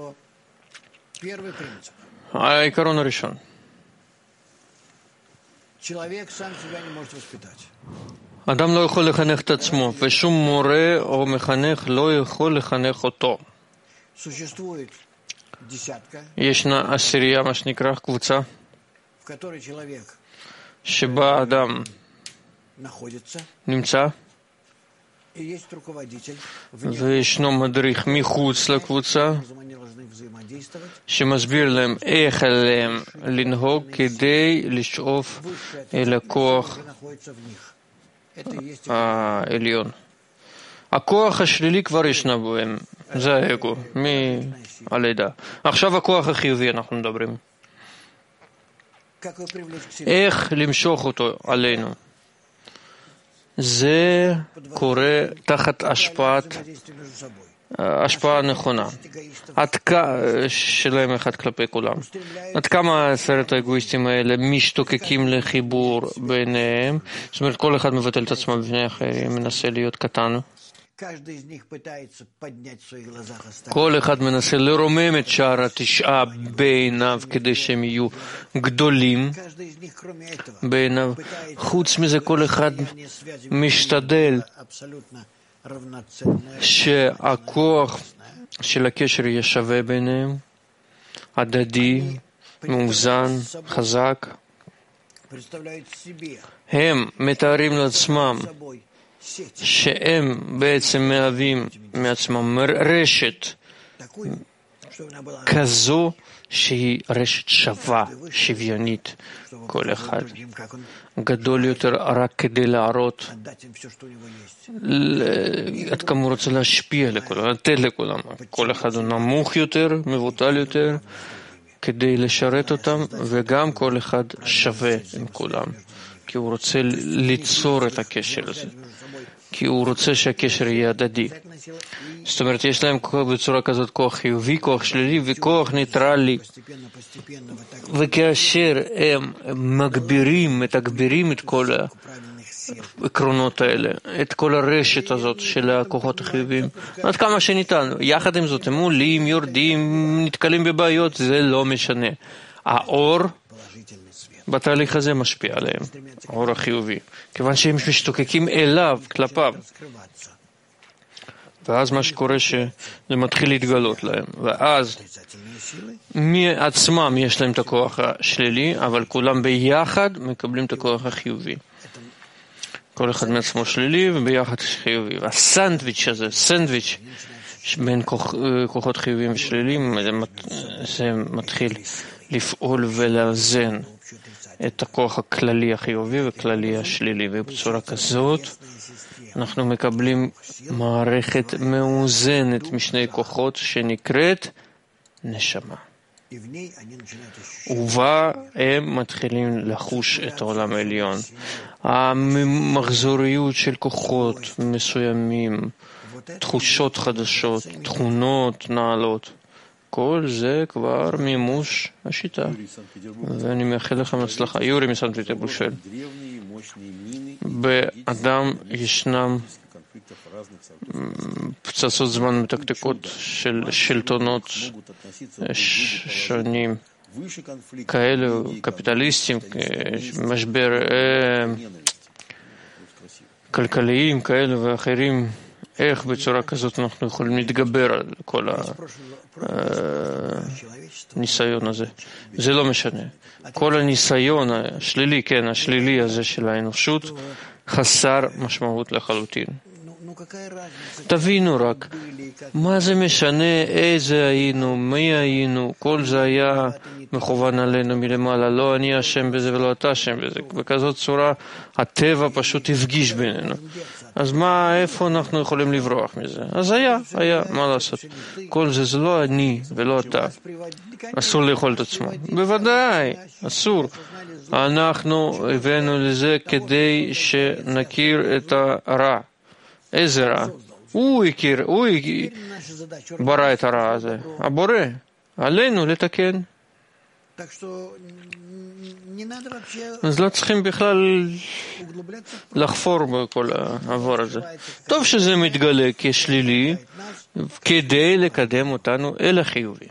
העיקרון הראשון. אדם לא יכול לחנך את עצמו, ושום מורה או מחנך לא יכול לחנך אותו. ישנה עשירייה, מה שנקרא, קבוצה, שבה אדם נמצא, וישנו מדריך מחוץ לקבוצה שמסביר להם איך עליהם לנהוג כדי לשאוף אל הכוח העליון. הכוח השלילי כבר ישנה בהם, זה האגו, מהלידה. עכשיו הכוח החיובי אנחנו מדברים. איך למשוך אותו עלינו? זה קורה תחת השפעה נכונה שלהם אחד כלפי כולם. עד כמה הסרט האגואיסטים האלה משתוקקים לחיבור ביניהם, זאת אומרת כל אחד מבטל את עצמו בפני אחרים, מנסה להיות קטן. כל אחד מנסה לרומם את שער התשעה בעיניו כדי שהם יהיו גדולים בעיניו. חוץ מזה כל אחד משתדל שהכוח של הקשר יהיה שווה ביניהם, הדדי, מאוזן, חזק. הם מתארים לעצמם שהם בעצם מהווים מעצמם רשת כזו שהיא רשת שווה, שוויונית. כל אחד גדול יותר רק כדי להראות עד כמה הוא רוצה להשפיע לכולם, לתת לכולם. כל אחד הוא נמוך יותר, מבוטל יותר, כדי לשרת אותם, וגם כל אחד שווה עם כולם, כי הוא רוצה ליצור את הקשר הזה. כי הוא רוצה שהקשר יהיה הדדי. זאת אומרת, יש להם בצורה כזאת כוח חיובי, כוח שלילי וכוח ניטרלי. וכאשר הם מתגברים את כל העקרונות האלה, את כל הרשת הזאת של הכוחות החיוביים, עד כמה שניתן. יחד עם זאת, הם עולים, יורדים, נתקלים בבעיות, זה לא משנה. האור בתהליך הזה משפיע עליהם, האור החיובי, כיוון שהם משתוקקים אליו, כלפיו. ואז מה שקורה שזה מתחיל להתגלות להם, ואז מעצמם יש להם את הכוח השלילי, אבל כולם ביחד מקבלים את הכוח החיובי. כל אחד מעצמו שלילי וביחד חיובי. והסנדוויץ' הזה, סנדוויץ' בין כוחות חיוביים ושליליים, זה מתחיל לפעול ולאזן את הכוח הכללי החיובי וכללי השלילי, ובצורה כזאת אנחנו מקבלים מערכת מאוזנת משני כוחות שנקראת נשמה. ובה הם מתחילים לחוש את העולם העליון. המחזוריות של כוחות מסוימים, תחושות חדשות, תכונות נעלות, כל זה כבר מימוש השיטה. ואני מאחל לכם הצלחה. יורי מסנט פטרבורג שואל, באדם ישנם פצצות זמן מתקתקות של שלטונות שונים, כאלו קפיטליסטים, משבר כלכליים כאלו ואחרים. איך בצורה כזאת אנחנו יכולים להתגבר על כל הניסיון הזה? זה לא משנה. כל הניסיון השלילי, כן, השלילי הזה של האנושות, חסר משמעות לחלוטין. תבינו רק, מה זה משנה איזה היינו, מי היינו, כל זה היה מכוון עלינו מלמעלה, לא אני אשם בזה ולא אתה אשם בזה. בכזאת צורה הטבע פשוט הפגיש בינינו. אז איפה אנחנו יכולים לברוח מזה? אז היה, מה לעשות? כל זה זה לא אני ולא אתה. אסור לאכול את עצמו. בוודאי, אסור. אנחנו הבאנו לזה כדי שנכיר את הרע. איזה רע? הוא ברא את הרע הזה. הבורא. עלינו לתקן. אז לא צריכים בכלל לחפור בכל העבור הזה. טוב שזה מתגלה כשלילי, כדי לקדם אותנו אל החיובי.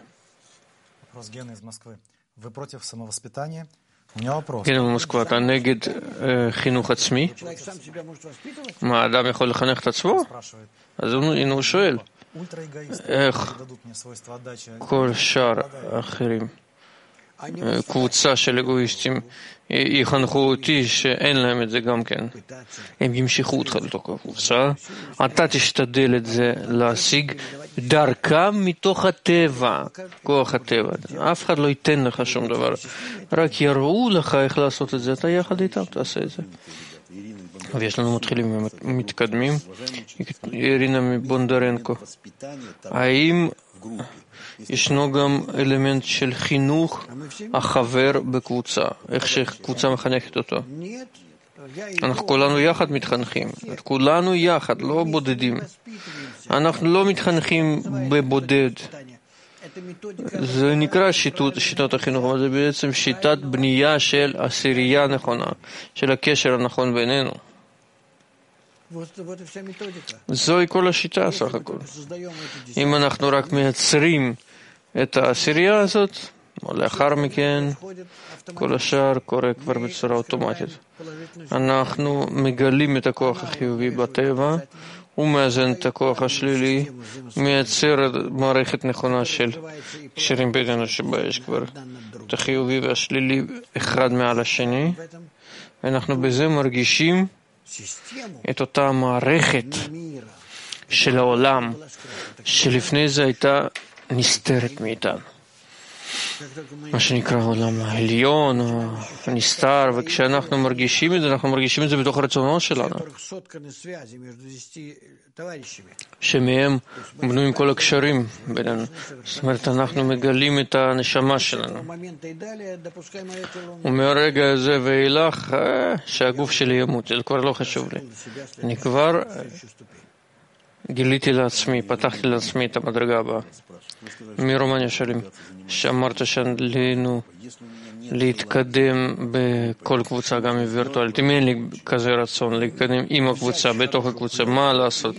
כן, במוסקבה, אתה נגד חינוך עצמי? מה, האדם יכול לחנך את עצמו? אז הנה הוא שואל, איך כל שאר האחרים, קבוצה של אגואיסטים, יחנכו אותי שאין להם את זה גם כן. הם ימשכו אותך לתוך הקבוצה, אתה תשתדל את זה להשיג דרכם מתוך הטבע, כוח הטבע. אף אחד לא ייתן לך שום דבר, רק יראו לך איך לעשות את זה, אתה יחד איתם תעשה את זה. ויש לנו מתחילים ומתקדמים. אירינה מבונדרנקו, האם ישנו גם אלמנט של חינוך החבר בקבוצה, איך שקבוצה מחנכת אותו? אנחנו כולנו יחד מתחנכים, כולנו יחד, לא בודדים. אנחנו לא מתחנכים בבודד. זה נקרא שיטות החינוך, אבל זה בעצם שיטת בנייה של עשירייה נכונה, של הקשר הנכון בינינו. זוהי כל השיטה סך הכל. אם אנחנו רק מייצרים את העשירייה הזאת, לאחר מכן כל השאר קורה כבר בצורה אוטומטית. אנחנו מגלים את הכוח החיובי בטבע, הוא מאזן את הכוח השלילי, מייצר מערכת נכונה של קשרים בינינו שבה יש כבר את החיובי והשלילי אחד מעל השני, ואנחנו בזה מרגישים את אותה מערכת של העולם שלפני זה הייתה נסתרת מאיתנו. מה שנקרא העולם העליון או הנסתר, וכשאנחנו מרגישים את זה, אנחנו מרגישים את זה בתוך הרצונות שלנו, שמהם בנויים כל הקשרים בינינו. זאת אומרת, אנחנו מגלים את הנשמה שלנו. ומהרגע הזה ואילך, שהגוף שלי ימות, זה כבר לא חשוב לי. אני כבר גיליתי לעצמי, פתחתי לעצמי את המדרגה הבאה. מרומניה שואלים, שאמרת שעלינו להתקדם בכל קבוצה, גם היא וירטואלית. אם אין לי כזה רצון להתקדם עם הקבוצה, בתוך הקבוצה, מה לעשות?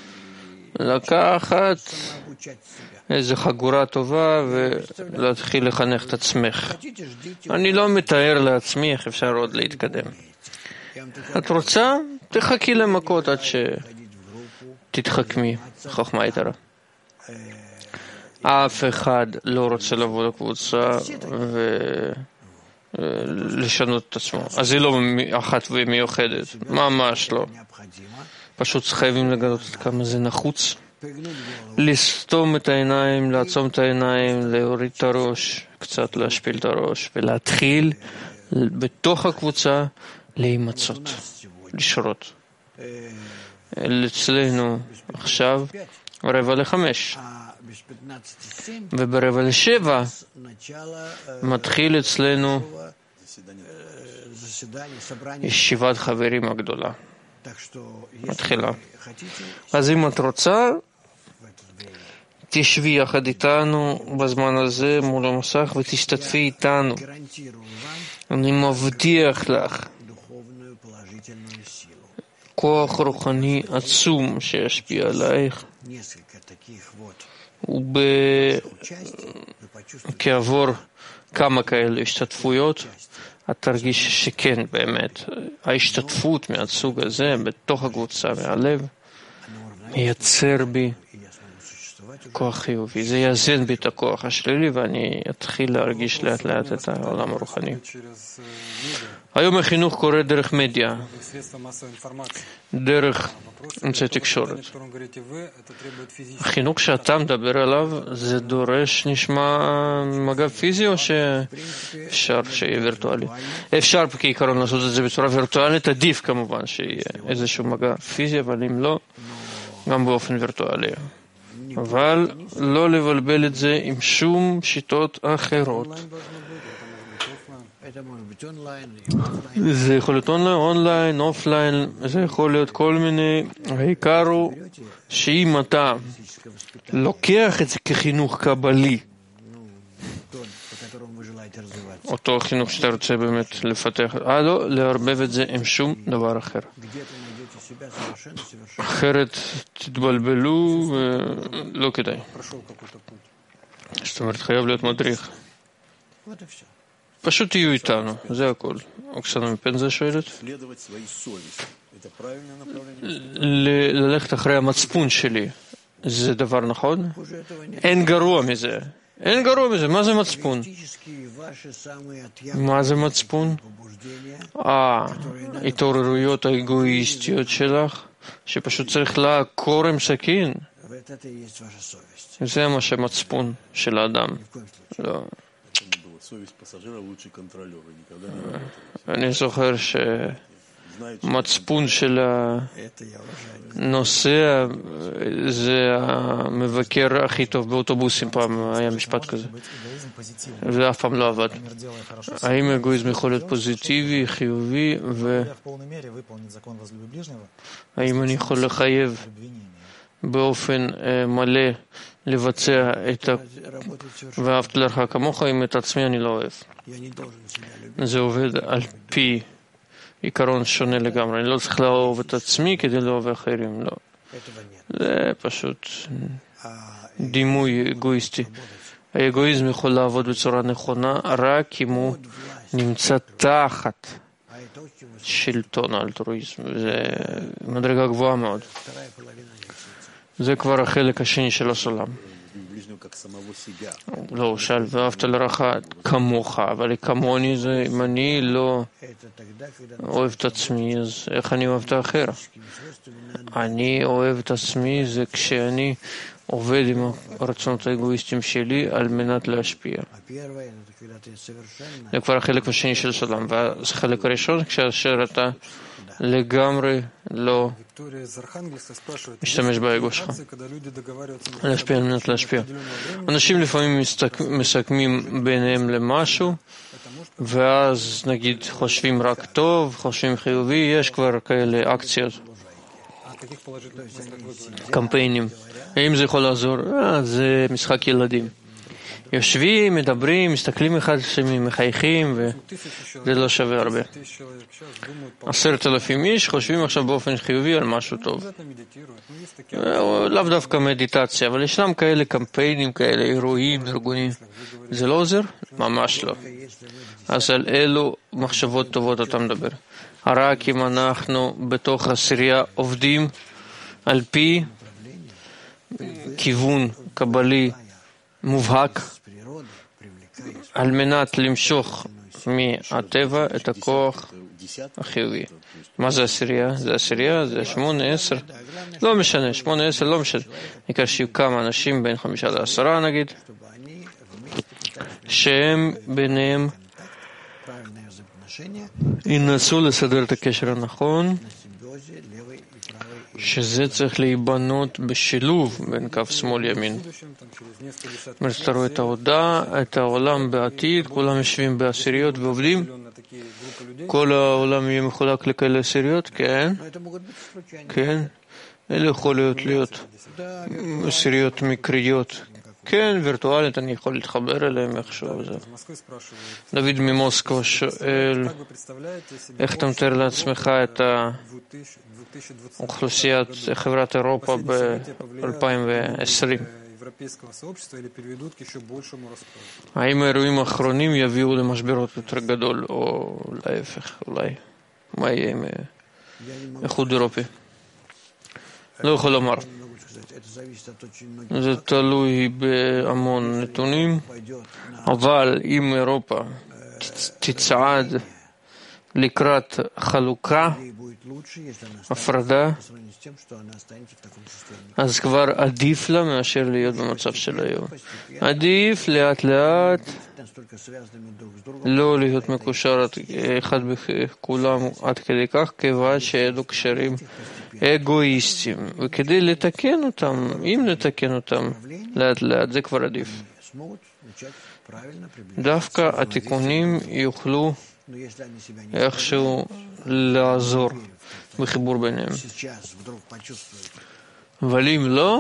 לקחת איזו חגורה טובה ולהתחיל לחנך את עצמך. אני לא מתאר לעצמי איך אפשר עוד להתקדם. את רוצה? תחכי למכות עד שתתחכמי, חוכמה יתרה. אף אחד לא רוצה לבוא לקבוצה ולשנות את עצמו. אז היא לא אחת ומיוחדת, ממש לא. פשוט חייבים לגלות כמה זה נחוץ. לסתום את העיניים, לעצום את העיניים, להוריד את הראש, קצת להשפיל את הראש, ולהתחיל בתוך הקבוצה להימצאות, לשרות. אצלנו עכשיו 4:45. וב4:45 מתחיל אצלנו ישיבת חברים הגדולה. מתחילה. אז אם את רוצה, תשבי יחד איתנו בזמן הזה מול המסך ותשתתפי איתנו. אני מבטיח לך כוח רוחני עצום שישפיע עלייך, וכעבור כמה כאלה השתתפויות את תרגיש שכן באמת ההשתתפות מהסוג הזה בתוך הקבוצה מהלב מייצר בי כוח חיובי, זה יאזן בי את הכוח השלילי ואני אתחיל להרגיש לאט לאט את העולם הרוחני. היום החינוך קורה דרך מדיה, דרך אמצעי תקשורת. החינוך שאתה מדבר עליו זה דורש נשמע מגע פיזי או שאפשר שיהיה וירטואלי? אפשר כעיקרון לעשות את זה בצורה וירטואלית, עדיף כמובן שיהיה איזשהו מגע פיזי, אבל אם לא, גם באופן וירטואלי. אבל לא לבלבל את זה עם שום שיטות אחרות. זה יכול להיות אונליין, אופליין, זה יכול להיות כל מיני. העיקר הוא שאם אתה לוקח את זה כחינוך קבלי, אותו חינוך שאתה רוצה באמת לפתח, לא לערבב את זה עם שום דבר אחר. אחרת תתבלבלו ולא כדאי. זאת אומרת, חייב להיות מדריך. פשוט תהיו איתנו, זה הכל. אוקסנה מפנזה שואלת. ללכת אחרי המצפון שלי, זה דבר נכון? אין גרוע מזה. אין גרוע מזה. מה זה מצפון? מה זה מצפון? התעוררויות האגואיסטיות שלך, שפשוט צריך לעקור עם סכין. זה מה שמצפון של האדם. לא. אני זוכר שמצפון של הנוסע זה המבקר הכי טוב באוטובוסים, פעם היה משפט כזה. זה אף פעם לא עבד. האם אגואיזם יכול להיות פוזיטיבי, חיובי, והאם אני יכול לחייב באופן מלא לבצע את ואהבת לרעך כמוך, אם את עצמי אני לא אוהב. זה עובד על פי עיקרון שונה לגמרי. אני לא צריך לאהוב את עצמי כדי לאהוב אחרים, לא. זה פשוט דימוי אגואיסטי. האגואיזם יכול לעבוד בצורה נכונה רק אם הוא נמצא תחת שלטון האלטרואיזם. זה מדרגה גבוהה מאוד. זה כבר החלק השני של הסולם. לא, הוא שאל, ואהבת לרעך כמוך, אבל כמוני זה, אם אני לא אוהב את עצמי, אז איך אני אוהב את האחר? אני אוהב את עצמי זה כשאני עובד עם הרצונות האגואיסטיים שלי על מנת להשפיע. זה כבר החלק השני של סולם, והחלק הראשון כאשר אתה לגמרי לא משתמש באגו שלך. להשפיע על מנת להשפיע. אנשים לפעמים מסכמים ביניהם למשהו, ואז נגיד חושבים רק טוב, חושבים חיובי, יש כבר כאלה אקציות, קמפיינים. האם זה יכול לעזור? זה משחק ילדים. יושבים, מדברים, מסתכלים אחד לשני, מחייכים, וזה לא שווה הרבה. 10,000 איש חושבים עכשיו באופן חיובי על משהו טוב. לאו דווקא מדיטציה, אבל ישנם כאלה קמפיינים, כאלה אירועים, ארגונים. זה לא עוזר? ממש לא. אז על אלו מחשבות טובות אתה מדבר. רק אם אנחנו בתוך עשירייה עובדים על פי כיוון קבלי מובהק, על מנת למשוך מהטבע את הכוח החיובי. מה זה עשירייה? זה עשירייה, זה 8, 10, לא משנה, 8, 10, לא משנה. נקרא שיהיו כמה אנשים, בין 5 ל10 נגיד, שהם ביניהם ינסו לסדר את הקשר הנכון, שזה צריך להיבנות בשילוב בין קו שמאל ימין. אתה רואה את ההודעה, את העולם בעתיד, כולם יושבים בעשיריות ועובדים, כל העולם יהיה מחולק לכאלה עשיריות, כן, כן, אלה יכול להיות עשיריות מקריות, כן, וירטואלית אני יכול להתחבר אליהם איכשהו. דוד ממוסקו שואל, איך אתה מתאר לעצמך את אוכלוסיית חברת אירופה ב-2020? האם האירועים האחרונים יביאו למשבר יותר גדול, או להפך, אולי? מה יהיה עם איחוד אירופי? לא יכול לומר. זה תלוי בהמון נתונים, אבל אם אירופה תצעד לקראת חלוקה, הפרדה, אז כבר עדיף לה מאשר להיות במצב של היום. עדיף לאט לאט לא להיות מקושר אחד בכולם עד כדי כך, כיוון שאלו קשרים אגואיסטיים, וכדי לתקן אותם, אם לתקן אותם לאט לאט, זה כבר עדיף. דווקא התיקונים יוכלו איכשהו לעזור בחיבור ביניהם. אבל אם לא,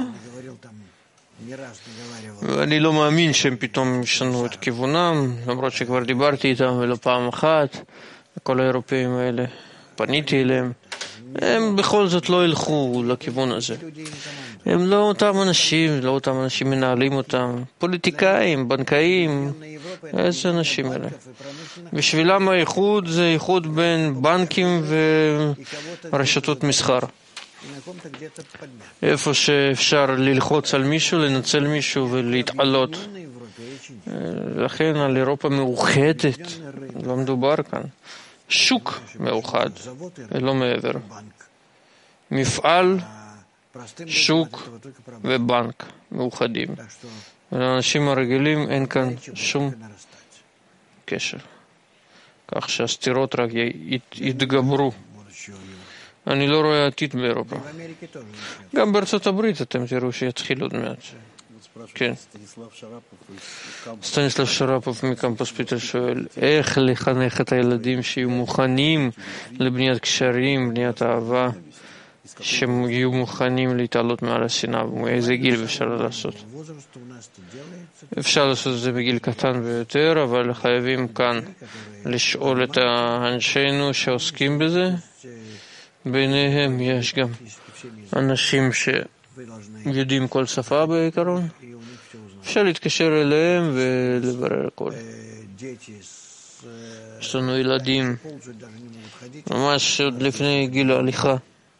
ואני לא מאמין שהם פתאום ישנו את כיוונם, למרות שכבר דיברתי איתם ולא פעם אחת, כל האירופאים האלה, פניתי אליהם, הם בכל זאת לא ילכו לכיוון הזה. הם לא אותם אנשים מנהלים אותם, פוליטיקאים, בנקאים, איזה אנשים אלה. בשבילם האיחוד זה איחוד בין בנקים ורשתות מסחר. איפה שאפשר ללחוץ על מישהו, לנצל מישהו ולהתעלות. לכן על אירופה מאוחדת, לא מדובר כאן. שוק מאוחד, ולא מעבר. מפעל, שוק ובנק מאוחדים. ולאנשים הרגילים אין כאן שום קשר. כך שהסתירות רק יתגברו. אני לא רואה עתיד באירופה. גם בארצות הברית אתם תראו שיתחיל עוד מעט. כן. סטניסלב שרפוב מקמפוס פיטר שואל, איך לחנך את הילדים שיהיו מוכנים לבניית קשרים, בניית אהבה, שהם יהיו מוכנים להתעלות מעל השנאה, ואיזה גיל אפשר לעשות? אפשר לעשות את זה בגיל קטן ביותר, אבל חייבים כאן לשאול את האנשינו שעוסקים בזה. ביניהם יש גם אנשים שיודעים כל שפה בעיקרון. אפשר להתקשר אליהם ולברר הכל. יש לנו ילדים ממש עוד לפני גיל ההליכה.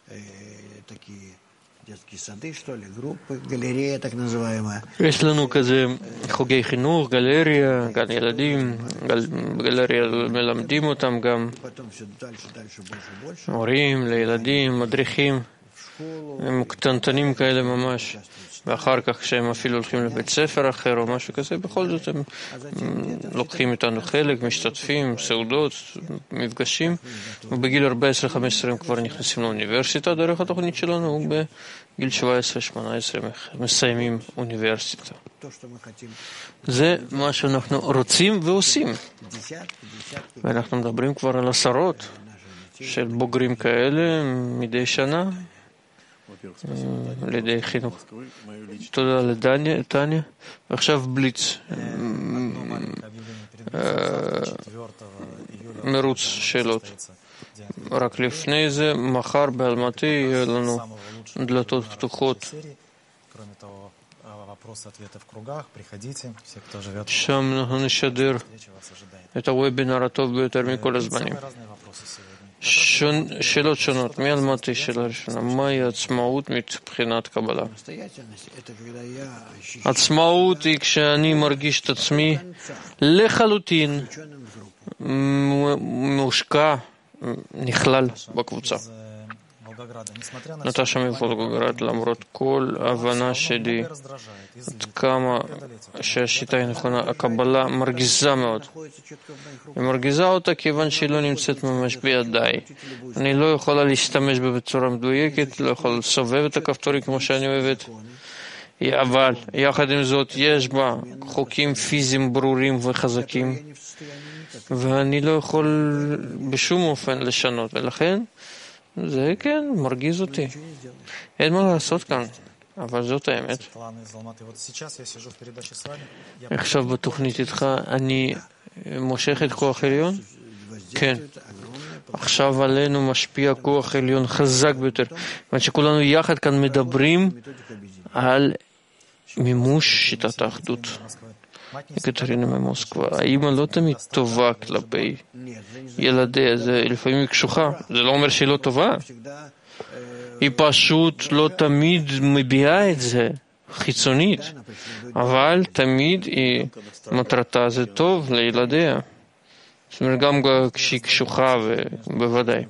יש לנו כזה חוגי חינוך, גלריה, גן ילדים, בגלריה מלמדים אותם גם הורים לילדים, מדריכים. הם קטנטנים כאלה ממש, ואחר כך כשהם אפילו הולכים לבית ספר אחר או משהו כזה, בכל זאת הם לוקחים איתנו חלק, משתתפים, סעודות, מפגשים, ובגיל 14-15 הם כבר נכנסים לאוניברסיטה דרך התוכנית שלנו, ובגיל 17-18 מסיימים אוניברסיטה. זה מה שאנחנו רוצים ועושים. ואנחנו מדברים כבר על עשרות של בוגרים כאלה מדי שנה, על ידי חינוך. תודה לטניה. עכשיו בליץ. מרוץ שאלות. רק לפני זה, מחר באלמטי יהיה לנו דלתות פתוחות. שם אנחנו נשדר את הוובינר הטוב ביותר מכל הזמנים. שאלות שונות. מאלמטי שאלה ראשונה. מהי העצמאות מבחינת קבלה? עצמאות היא כשאני מרגיש את עצמי לחלוטין מושקע, נכלל בקבוצה. נטשה מוולגוגרד, למרות כל ההבנה שלי עד כמה שהשיטה היא נכונה, הקבלה מרגיזה מאוד. היא מרגיזה אותה כיוון שהיא לא נמצאת ממש בידיי. אני לא יכולה להשתמש בה בצורה מדויקת, לא יכולה לסובב את הכפתורים כמו שאני אוהבת. אבל יחד עם זאת יש בה חוקים פיזיים ברורים וחזקים, ואני לא יכול בשום אופן לשנות, ולכן זה כן, מרגיז אותי. אין מה לעשות כאן, אבל זאת האמת. עכשיו בתוכנית איתך אני מושך את כוח עליון? כן. עכשיו עלינו משפיע כוח עליון חזק ביותר. כיוון שכולנו יחד כאן מדברים על מימוש שיטת האחדות. יקטרינה ממוסקבה, האמא לא תמיד טובה כלפי ילדיה, זה לפעמים היא קשוחה, זה לא אומר שהיא לא טובה, היא פשוט לא תמיד מביעה את זה חיצונית, אבל תמיד היא מטרתה זה טוב לילדיה, זאת אומרת גם כשהיא קשוחה ובוודאי.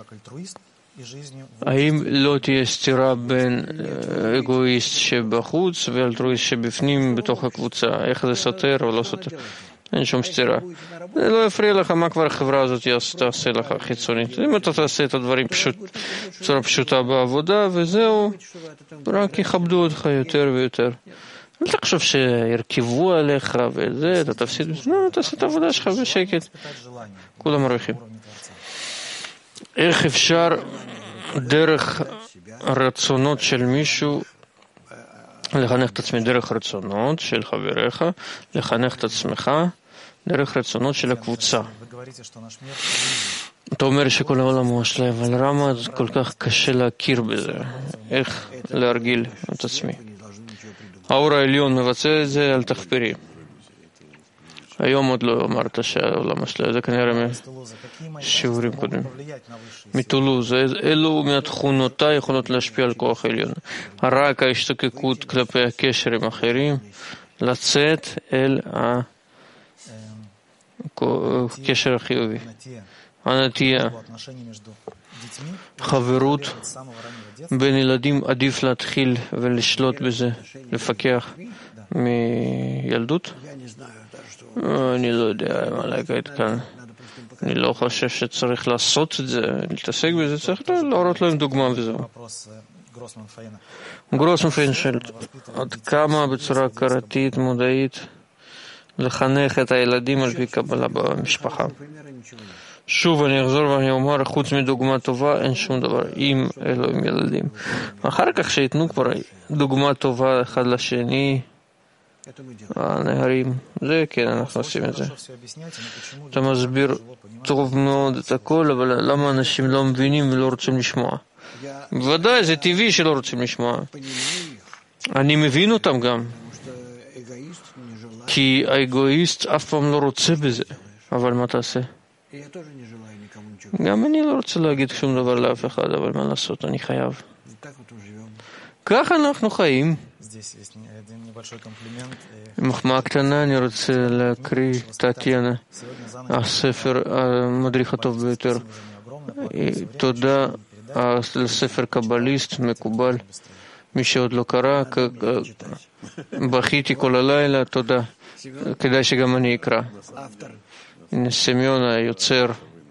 האם לא תהיה סתירה בין אגואיסט שבחוץ ואלטרואיסט שבפנים בתוך הקבוצה? איך זה סותר או לא סותר? אין שום סתירה. זה לא יפריע לך מה כבר החברה הזאת תעשה לך חיצונית. אם אתה תעשה את הדברים בצורה פשוטה בעבודה וזהו, רק יכבדו אותך יותר ויותר. אל תחשוב שירכבו עליך וזה, אתה תפסיד, לא, תעשה את העבודה שלך בשקט. כולם מרוויחים. איך אפשר דרך רצונות של מישהו לחנך את עצמי דרך רצונות של חבריך, לחנך את עצמך דרך רצונות של הקבוצה? אתה אומר שכל העולם הוא אשליה, אבל למה כל כך קשה להכיר בזה? איך להרגיל את עצמי? האור העליון מבצע את זה, אל תחפרי. היום עוד לא אמרת שהעולם אשליה, זה כנראה משיעורים קודמים. מטולוז, אלו מהתכונותיי יכולות להשפיע על כוח עליון. רק ההשתוקקות כלפי הקשר עם אחרים, לצאת אל הקשר החיובי. הנטייה, חברות בין ילדים עדיף להתחיל ולשלוט בזה, לפקח מילדות? אני לא יודע מה להגיד כאן. אני לא חושב שצריך לעשות את זה, להתעסק בזה, צריך להראות להם דוגמה וזהו. גרוסמן פיין שואל, עד כמה בצורה הכרתית, מודעית, לחנך את הילדים על פי קבלה במשפחה? שוב אני אחזור ואני אומר, חוץ מדוגמה טובה אין שום דבר, עם אלו עם ילדים. אחר כך שיתנו כבר דוגמה טובה אחד לשני, הנערים, זה כן, אנחנו עושים את זה. אתה מסביר טוב מאוד את הכל, אבל למה אנשים לא מבינים ולא רוצים לשמוע? בוודאי, זה טבעי שלא רוצים לשמוע. אני מבין אותם גם, כי האגואיסט אף פעם לא רוצה בזה. אבל מה תעשה? גם אני לא רוצה להגיד שום דבר לאף אחד, אבל מה לעשות, אני חייב. ככה אנחנו חיים. מחמאה קטנה, אני רוצה להקריא טטיאנה, הספר המדריך הטוב ביותר. תודה הספר קבליסט מקובל. מי שעוד לא קרא, בכיתי כל הלילה, תודה. כדאי שגם אני אקרא. הנה סמיון היוצר.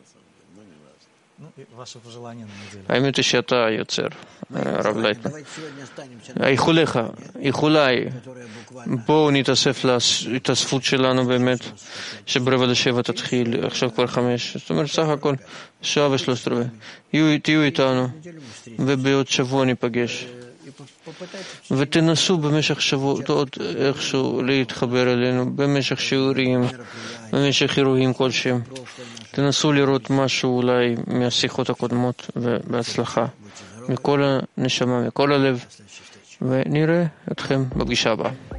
האמת היא שאתה היוצר, הרב לייטמן. איחוליי, בואו נתאסף להתאספות שלנו באמת, שב-6:45 תתחיל, עכשיו כבר 5, זאת אומרת סך הכל 1:03. תהיו איתנו, ובעוד שבוע ניפגש. ותנסו במשך שבועות איכשהו להתחבר אלינו, במשך שיעורים, במשך אירועים כלשהם. תנסו לראות משהו אולי מהשיחות הקודמות, ובהצלחה, מכל הנשמה, מכל הלב, ונראה אתכם בפגישה הבאה.